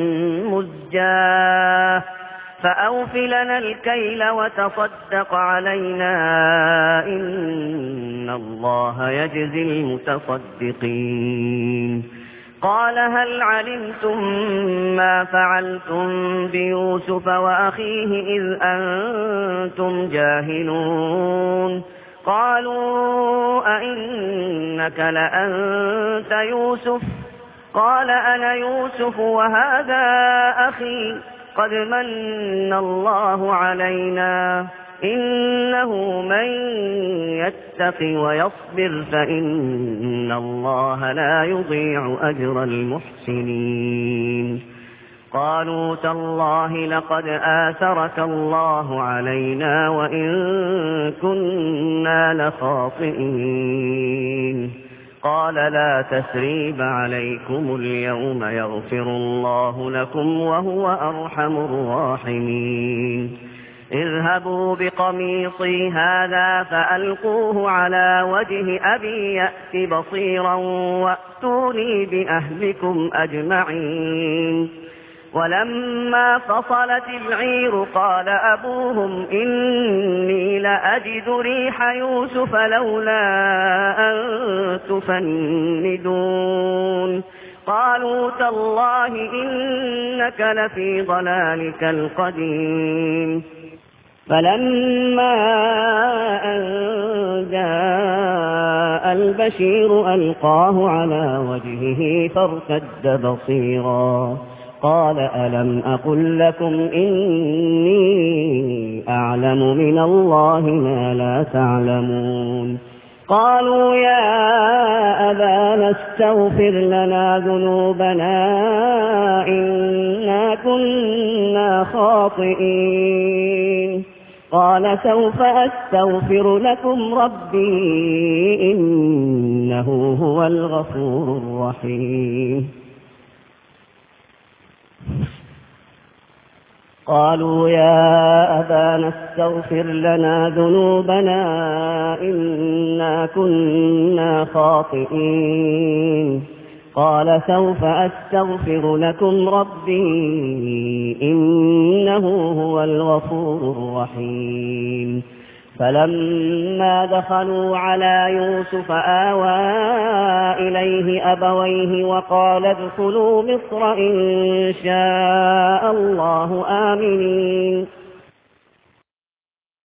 مزجاة فأوف لنا الكيل وتصدق علينا إن الله يجزي المتصدقين قال هل علمتم ما فعلتم بيوسف وأخيه إذ أنتم جاهلون قالوا أئنك لأنت يوسف قال أنا يوسف وهذا أخي قد من الله علينا إنه من يتق ويصبر فإن الله لا يضيع أجر المحسنين قالوا تالله لقد آثرك الله علينا وإن كنا لخاطئين قال لا تثريب عليكم اليوم يغفر الله لكم وهو أرحم الراحمين اذهبوا بقميصي هذا فألقوه على وجه أبي يأت بصيرا وأتوني بأهلكم أجمعين ولما فصلت العير قال أبوهم إني لأجد ريح يوسف لولا أن تفندون قالوا تالله إنك لفي ضلالك القديم فلما أن جاء البشير ألقاه على وجهه فارتد بصيرا قال ألم أقل لكم إني أعلم من الله ما لا تعلمون قالوا يا أبانا استغفر لنا ذنوبنا إنا كنا خاطئين قال سوف أستغفر لكم ربي إنه هو الغفور الرحيم قالوا يا أبانا استغفر لنا ذنوبنا إنا كنا خاطئين قال سوف أستغفر لكم ربي إنه هو الغفور الرحيم فلما دخلوا على يوسف آوى إليه أبويه وقال ادخلوا مصر إن شاء الله آمنين